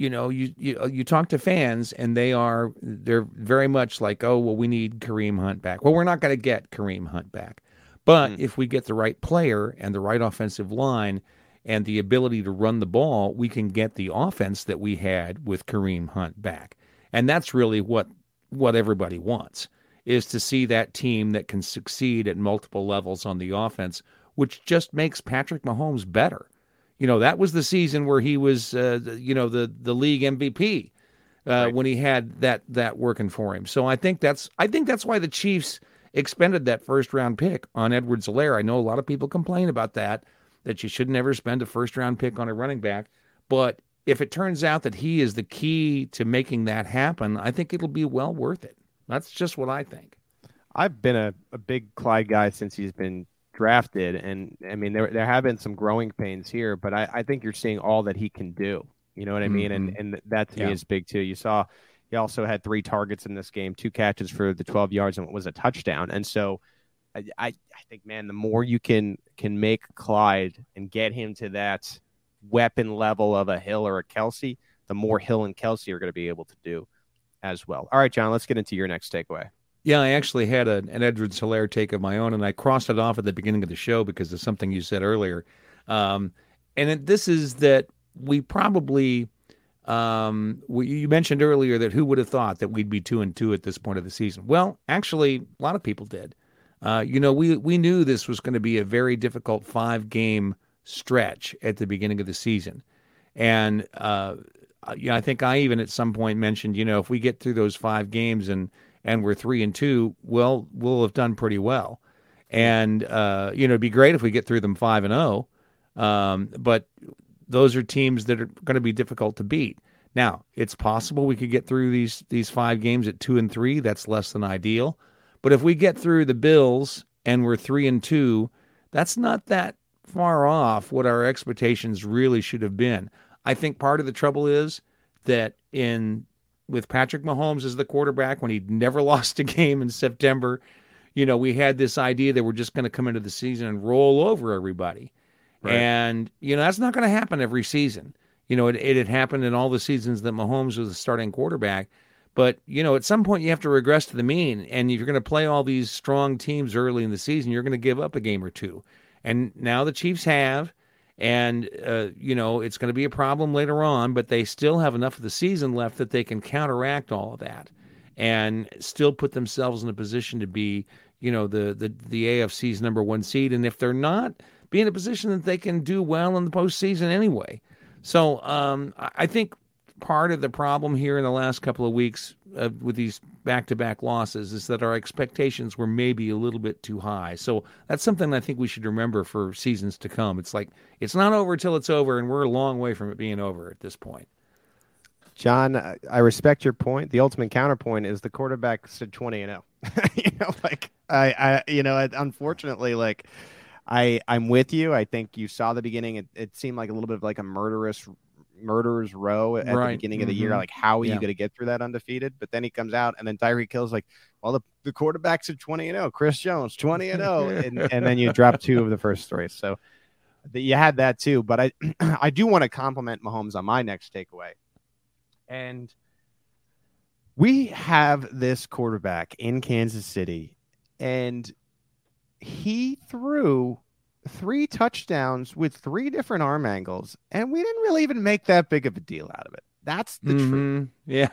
you talk to fans, and they're very much like, oh, well, we need Kareem Hunt back. Well, we're not going to get Kareem Hunt back. But if we get the right player and the right offensive line and the ability to run the ball, we can get the offense that we had with Kareem Hunt back. And that's really what everybody wants, is to see that team that can succeed at multiple levels on the offense, which just makes Patrick Mahomes better. That was the season where he was, the league MVP when he had that working for him. So I think that's why the Chiefs expended that first-round pick on Edwards-Helaire. I know a lot of people complain about that you should never spend a first-round pick on a running back. But if it turns out that he is the key to making that happen, I think it'll be well worth it. That's just what I think. I've been a big Clyde guy since he's been drafted, and I mean there have been some growing pains here, but I think you're seeing all that he can do. You know what I mean? And that to me is big too. You saw he also had 3 targets in this game, 2 catches for the 12 yards, and it was a touchdown. And so I think, man, the more you can make Clyde and get him to that weapon level of a Hill or a Kelce, the more Hill and Kelce are going to be able to do as well. All right, John, let's get into your next takeaway. Yeah, I actually had an Edwards-Helaire take of my own, and I crossed it off at the beginning of the show because of something you said earlier. This is that we probably you mentioned earlier that who would have thought that we'd be 2-2 at this point of the season? Well, actually, a lot of people did. We knew this was going to be a very difficult 5-game stretch at the beginning of the season. And, I think I even at some point mentioned, if we get through those 5 games and we're 3-2, well, we'll have done pretty well. And, it'd be great if we get through them 5-0. But those are teams that are going to be difficult to beat. Now, it's possible we could get through these 5 games at 2-3. That's less than ideal. But if we get through the Bills and we're 3-2, that's not that far off what our expectations really should have been. I think part of the trouble is that with Patrick Mahomes as the quarterback, when he'd never lost a game in September, we had this idea that we're just going to come into the season and roll over everybody. Right. And, that's not going to happen every season. It had happened in all the seasons that Mahomes was the starting quarterback. But, at some point you have to regress to the mean. And if you're going to play all these strong teams early in the season, you're going to give up a game or two. And now the Chiefs have. And, it's going to be a problem later on, but they still have enough of the season left that they can counteract all of that and still put themselves in a position to be, the AFC's number one seed. And if they're not, be in a position that they can do well in the postseason anyway. So I think part of the problem here in the last couple of weeks with these back-to-back losses is that our expectations were maybe a little bit too high. So that's something I think we should remember for seasons to come. It's like it's not over till it's over, and we're a long way from it being over at this point. John, I respect your point. The ultimate counterpoint is the quarterback said 20-0. Unfortunately, I'm with you. I think you saw the beginning. It seemed like a little bit of like a murderer's row at the beginning of the year. Like, how are you going to get through that undefeated? But then he comes out, and then Tyreek Hill's like, well, the quarterback's at 20-0. Chris Jones, 20-0. and then you drop two of the first three. So you had that too. But I do want to compliment Mahomes on my next takeaway. And we have this quarterback in Kansas City, and he threw 3 touchdowns with 3 different arm angles, and we didn't really even make that big of a deal out of it. That's the truth. Yeah.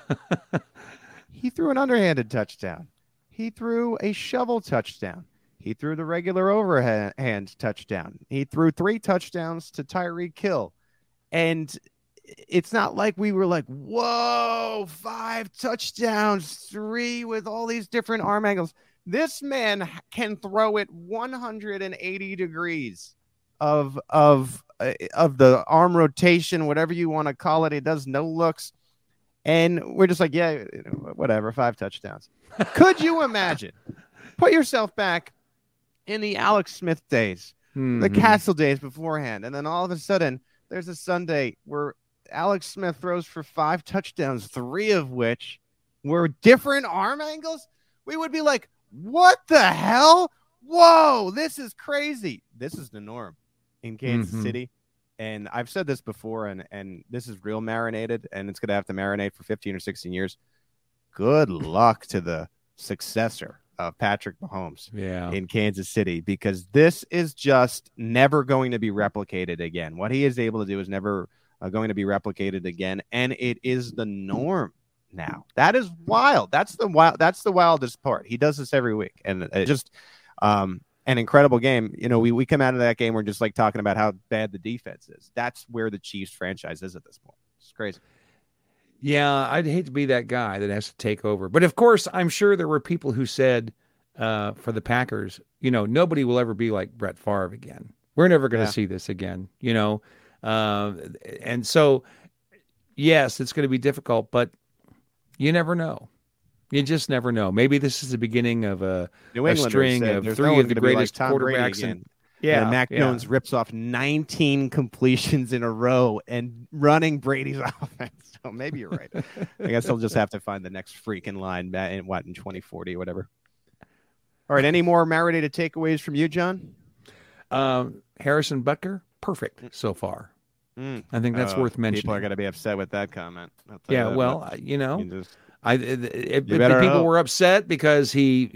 He threw an underhanded touchdown. He threw a shovel touchdown. He threw the regular overhand touchdown. He threw 3 touchdowns to Tyreek Hill. And it's not like we were like, whoa, 5 touchdowns, 3 with all these different arm angles. This man can throw it 180 degrees of the arm rotation, whatever you want to call it. It does no looks. And we're just like, yeah, whatever, 5 touchdowns. Could you imagine? Put yourself back in the Alex Smith days, the Castle days beforehand. And then all of a sudden, there's a Sunday where Alex Smith throws for 5 touchdowns, 3 of which were different arm angles. We would be like, what the hell? Whoa, this is crazy. This is the norm in Kansas City. And I've said this before, and this is real marinated, and it's going to have to marinate for 15 or 16 years. Good luck to the successor of Patrick Mahomes in Kansas City, because this is just never going to be replicated again. What he is able to do is never going to be replicated again, and it is the norm now. That is wild. That's the wildest part. He does this every week, and it's just an incredible game. We come out of that game, we're just like talking about how bad the defense is. That's where the Chiefs franchise is at this point. It's crazy. Yeah, I'd hate to be that guy that has to take over. But of course, I'm sure there were people who said for the Packers, nobody will ever be like Brett Favre again. We're never going to see this again, and so, yes, it's going to be difficult, but you never know. You just never know. Maybe this is the beginning of a string of 3 of the greatest quarterbacks. Mac Jones rips off 19 completions in a row and running Brady's offense. So maybe you're right. I guess they'll just have to find the next freaking line in 2040 or whatever. All right. Any more marinated takeaways from you, John? Harrison Butker, perfect so far. I think that's worth mentioning. People are going to be upset with that comment. Yeah, well, people were upset because he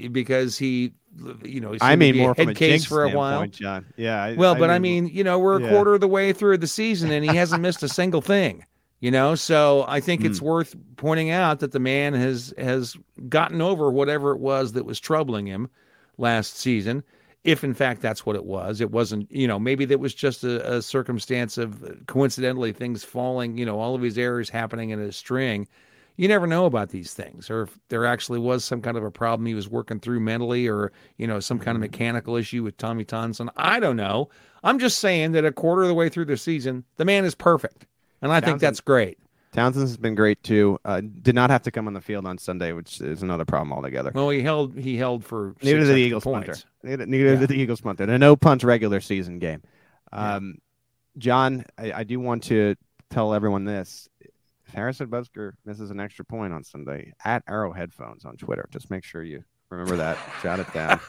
more from head case for a while, John. Yeah. We're a quarter of the way through the season and he hasn't missed a single thing. So I think it's worth pointing out that the man has gotten over whatever it was that was troubling him last season. If in fact that's what it was. It wasn't, maybe that was just a circumstance of coincidentally things falling, all of his errors happening in a string. You never know about these things, or if there actually was some kind of a problem he was working through mentally, or, some kind of mechanical issue with Tommy Tonson. I don't know. I'm just saying that a quarter of the way through the season, the man is perfect. And I think that's great. Townsend's been great too. Did not have to come on the field on Sunday, which is another problem altogether. Well, he held for neither did the Eagles punter. Neither did the Eagles punter. A no punt regular season game. John, I do want to tell everyone this. If Harrison Butker misses an extra point on Sunday, at Arrow Headphones on Twitter. Just make sure you remember that. Jot it down.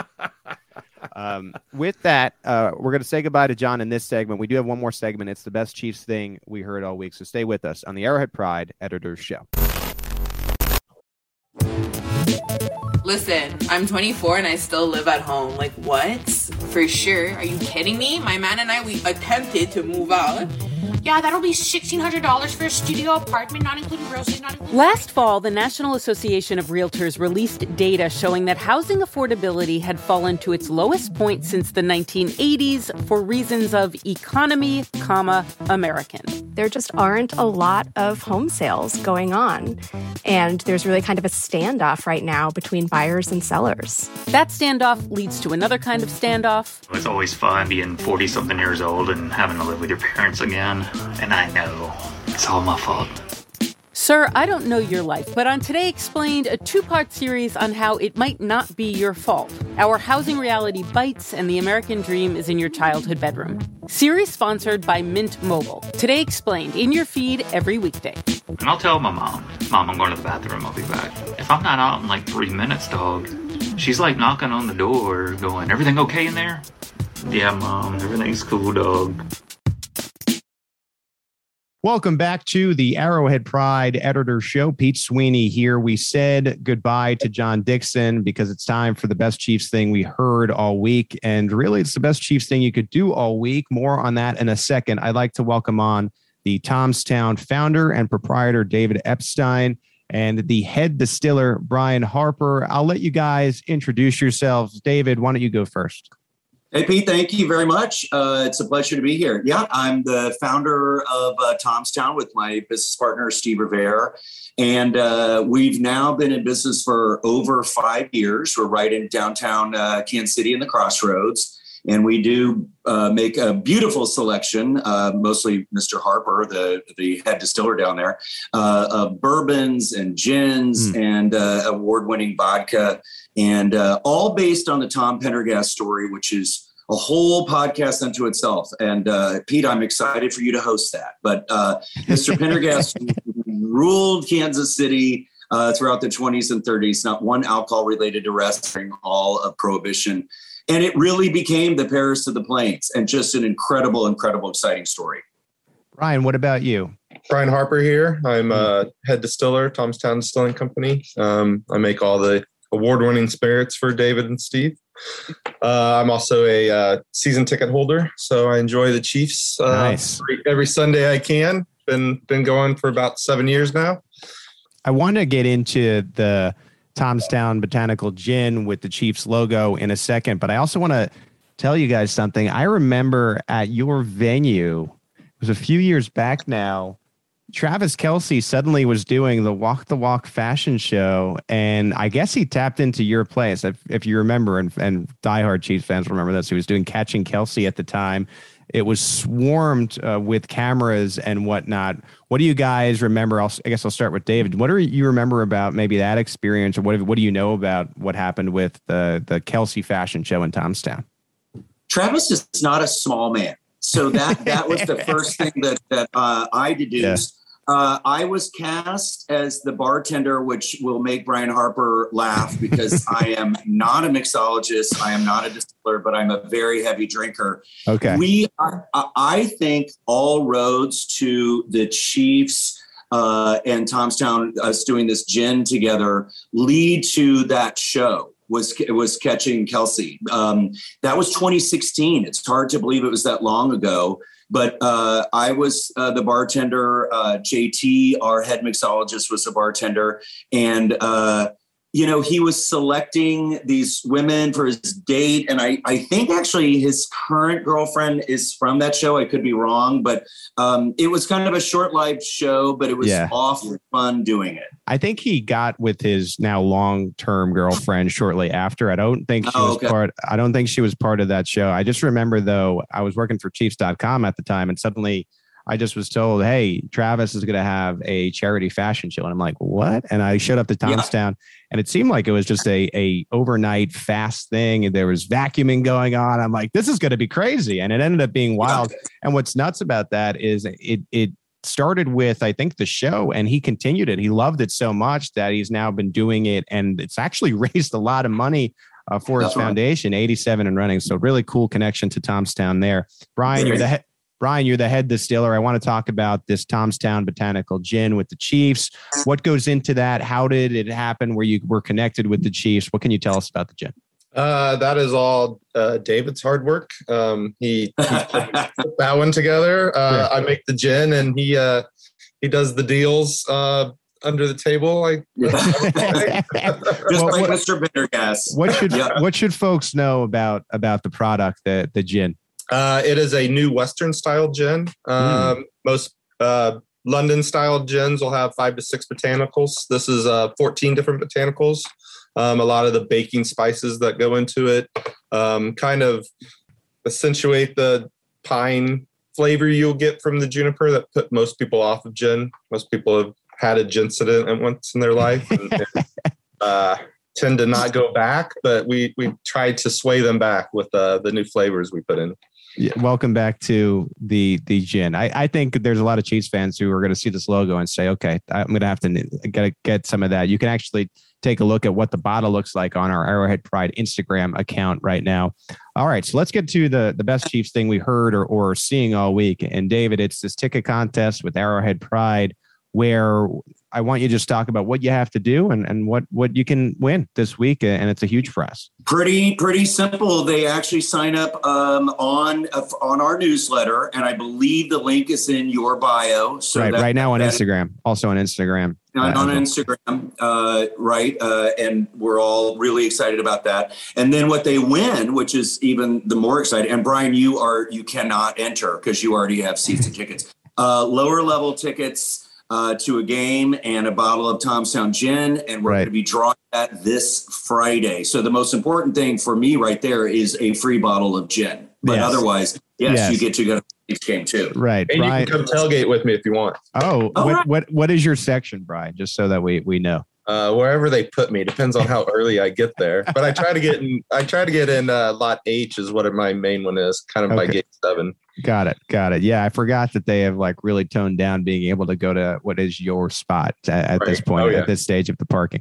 With that, we're going to say goodbye to John in this segment. We do have one more segment. It's the best Chiefs thing we heard all week. So stay with us on the Arrowhead Pride Editors Show. Listen, I'm 24 and I still live at home. Like, what? For sure. Are you kidding me? My man and I, we attempted to move out. Yeah, that'll be $1,600 for a studio apartment, not including groceries, not including... Last fall, the National Association of Realtors released data showing that housing affordability had fallen to its lowest point since the 1980s for reasons of economy, American. There just aren't a lot of home sales going on. And there's really kind of a standoff right now between buyers and sellers. That standoff leads to another kind of standoff. It's always fun being 40-something years old and having to live with your parents again. And I know it's all my fault. Sir, I don't know your life, but on Today Explained, a two-part series on how it might not be your fault. Our housing reality bites and the American dream is in your childhood bedroom. Series sponsored by Mint Mobile. Today Explained, in your feed every weekday. And I'll tell my mom, I'm going to the bathroom, I'll be back. If I'm not out in like 3 minutes, dog, she's like knocking on the door going, everything okay in there? Yeah, Mom, everything's cool, dog. Welcome back to the Arrowhead Pride Editor Show. Pete Sweeney here. We said goodbye to John Dixon because it's time for the best Chiefs thing we heard all week. And really, it's the best Chiefs thing you could do all week. More on that in a second. I'd like to welcome on the Tomstown founder and proprietor, David Epstein, and the head distiller, Brian Harper. I'll let you guys introduce yourselves. David, why don't you go first? Hey, Pete, thank you very much. It's a pleasure to be here. Yeah, I'm the founder of Tomstown with my business partner, Steve Rivera. And we've now been in business for over 5 years. We're right in downtown Kansas City in the Crossroads. And we do make a beautiful selection, mostly Mr. Harper, the head distiller down there, of bourbons and gins and award-winning vodka. And all based on the Tom Pendergast story, which is a whole podcast unto itself. And Pete, I'm excited for you to host that. But Mr. Pendergast ruled Kansas City throughout the 20s and 30s, not one alcohol-related arrest during all of Prohibition. And it really became the Paris of the Plains, and just an incredible, exciting story. Brian, what about you? Brian Harper here. I'm a head distiller, Tomstown Distilling Company. I make all the award-winning spirits for David and Steve. I'm also a season ticket holder, so I enjoy the Chiefs nice. every Sunday I can. Been going for about 7 years now. I want to get into the Tomstown Botanical Gin with the Chiefs logo in a second, but I also want to tell you guys something. I remember at your venue, it was a few years back now, Travis Kelce suddenly was doing the Walk the Walk fashion show, and I guess he tapped into your place, if you remember, and diehard Chiefs fans remember this. He was doing Catching Kelce at the time. It was swarmed with cameras and whatnot. What do you guys remember? I guess I'll start with David. What do you remember about maybe that experience, or what do you know about what happened with the Kelce fashion show in Tomstown? Travis is not a small man. So that was the first thing that I deduced. Yeah. I was cast as the bartender, which will make Brian Harper laugh because I am not a mixologist. I am not a distiller, but I'm a very heavy drinker. Okay. I think all roads to the Chiefs and Tomstown, us doing this gin together, lead to that show. Was Catching Kelce. That was 2016. It's hard to believe it was that long ago. But I was the bartender. JT, our head mixologist, was the bartender. And, he was selecting these women for his date. And I think actually his current girlfriend is from that show. I could be wrong. But it was kind of a short-lived show, but it was awfully fun doing it. I think he got with his now long-term girlfriend shortly after. I don't think she was part of that show. I just remember, though, I was working for Chiefs.com at the time, and suddenly I just was told, hey, Travis is going to have a charity fashion show. And I'm like, what? And I showed up to Tomstown, and it seemed like it was just a overnight fast thing. And there was vacuuming going on. I'm like, this is going to be crazy. And it ended up being wild. And what's nuts about that is it started with, I think, the show, and he continued it. He loved it so much that he's now been doing it, and it's actually raised a lot of money for his foundation, 87 and running. So really cool connection to Tomstown there. Brian, you're the head distiller. I want to talk about this Tomstown Botanical Gin with the Chiefs. What goes into that? How did it happen where you were connected with the Chiefs? What can you tell us about the gin? That is all David's hard work. He put that one together. I make the gin, and he does the deals under the table. Just like Mr. Bittergas. What should folks know about the product, the gin? It is a new Western style gin. Most London style gins will have 5 to 6 botanicals. This is 14 different botanicals. A lot of the baking spices that go into it kind of accentuate the pine flavor you'll get from the juniper that put most people off of gin. Most people have had a gin incident once in their life and tend to not go back, but we tried to sway them back with the new flavors we put in. Yeah, welcome back to the gin. I think there's a lot of Chiefs fans who are going to see this logo and say, okay, I'm going to have to get some of that. You can actually take a look at what the bottle looks like on our Arrowhead Pride Instagram account right now. All right, so let's get to the best Chiefs thing we heard or seeing all week. And David, it's this ticket contest with Arrowhead Pride, where I want you to just talk about what you have to do and what you can win this week. And it's a huge prize. Pretty simple. They actually sign up on our newsletter, and I believe the link is in your bio. So right now on Instagram, also on Instagram. On Instagram, right? And we're all really excited about that. And then what they win, which is even the more exciting. And Brian, you cannot enter because you already have season tickets. Lower level tickets to a game and a bottle of Tomstown gin, and we're going to be drawing that this Friday. So the most important thing for me right there is a free bottle of gin. But otherwise, yes, you get to go to each game too. Right. And Brian, you can come tailgate with me if you want. What is your section, Brian? Just so that we know. Wherever they put me, depends on how early I get there. But I try to get in. Lot H is what my main one is, kind of by gate 7. Got it. Yeah, I forgot that they have really toned down being able to go to what is your spot at this point, at this stage of the parking.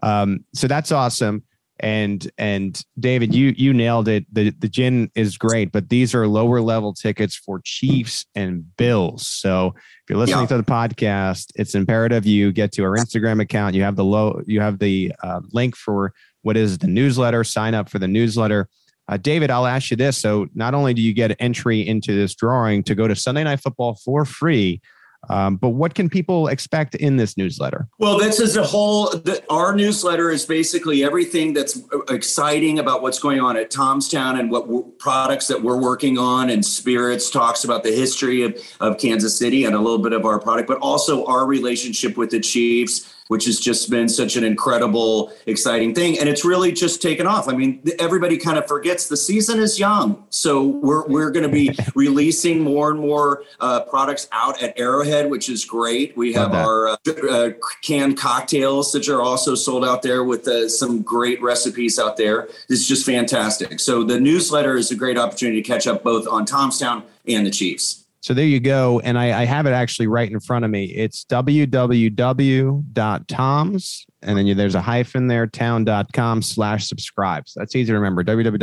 So that's awesome. And David, you nailed it. The gin is great, but these are lower level tickets for Chiefs and Bills. So if you're listening to the podcast, it's imperative you get to our Instagram account. You have the link for what is the newsletter. Sign up for the newsletter. David, I'll ask you this. So not only do you get entry into this drawing to go to Sunday Night Football for free, but what can people expect in this newsletter? Well, this is our newsletter is basically everything that's exciting about what's going on at Tomstown and what products that we're working on. And Spirits talks about the history of Kansas City and a little bit of our product, but also our relationship with the Chiefs, which has just been such an incredible, exciting thing. And it's really just taken off. I mean, everybody kind of forgets the season is young. So we're going to be releasing more and more products out at Arrowhead, which is great. We have our canned cocktails that are also sold out there with some great recipes out there. It's just fantastic. So the newsletter is a great opportunity to catch up both on Tomstown and the Chiefs. So there you go. And I have it actually right in front of me. It's www.toms, and then there's a hyphen there, town.com/subscribe. So that's easy to remember,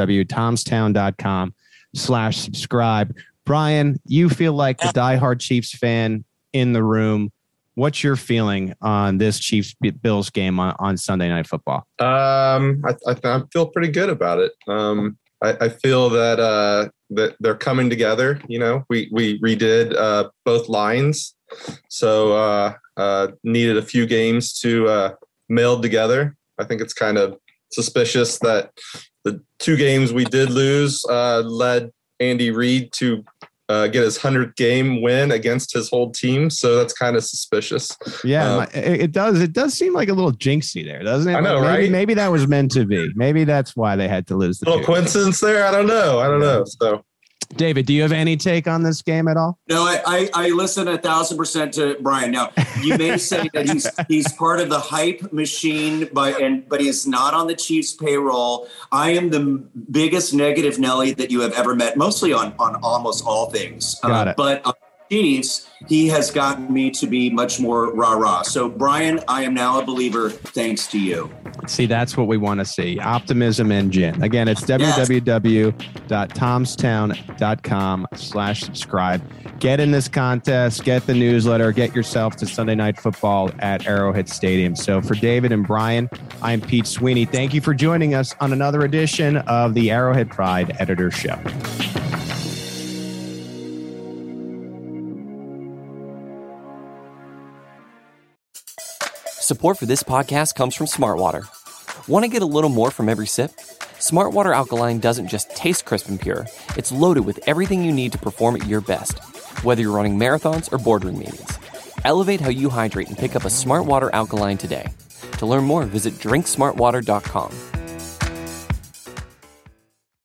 www.tomstown.com/subscribe. Brian, you feel like the diehard Chiefs fan in the room. What's your feeling on this Chiefs-Bills game on Sunday Night Football? I feel pretty good about it. I feel that they're coming together. You know, we redid both lines, so needed a few games to meld together. I think it's kind of suspicious that the 2 games we did lose led Andy Reid to get his 100th game win against his whole team. So that's kind of suspicious. Yeah, it does. It does seem like a little jinxy there, doesn't it? I know, right? Maybe that was meant to be. Maybe that's why they had to lose the little coincidence there. I don't know. So, David, do you have any take on this game at all? No, I listen 1,000% to Brian. Now, you may say that he's part of the hype machine, but he's not on the Chiefs payroll. I am the biggest negative Nelly that you have ever met, mostly on almost all things. Got it. But Chiefs, he has gotten me to be much more rah-rah. So, Brian, I am now a believer thanks to you. See, that's what we want to see. Optimism engine. Again, it's www.tomstown.com/subscribe. Get in this contest, get the newsletter, get yourself to Sunday Night Football at Arrowhead Stadium. So for David and Brian, I'm Pete Sweeney. Thank you for joining us on another edition of the Arrowhead Pride Editor Show. Support for this podcast comes from Smartwater. Want to get a little more from every sip? Smartwater Alkaline doesn't just taste crisp and pure. It's loaded with everything you need to perform at your best, whether you're running marathons or boardroom meetings. Elevate how you hydrate and pick up a Smartwater Alkaline today. To learn more, visit drinksmartwater.com.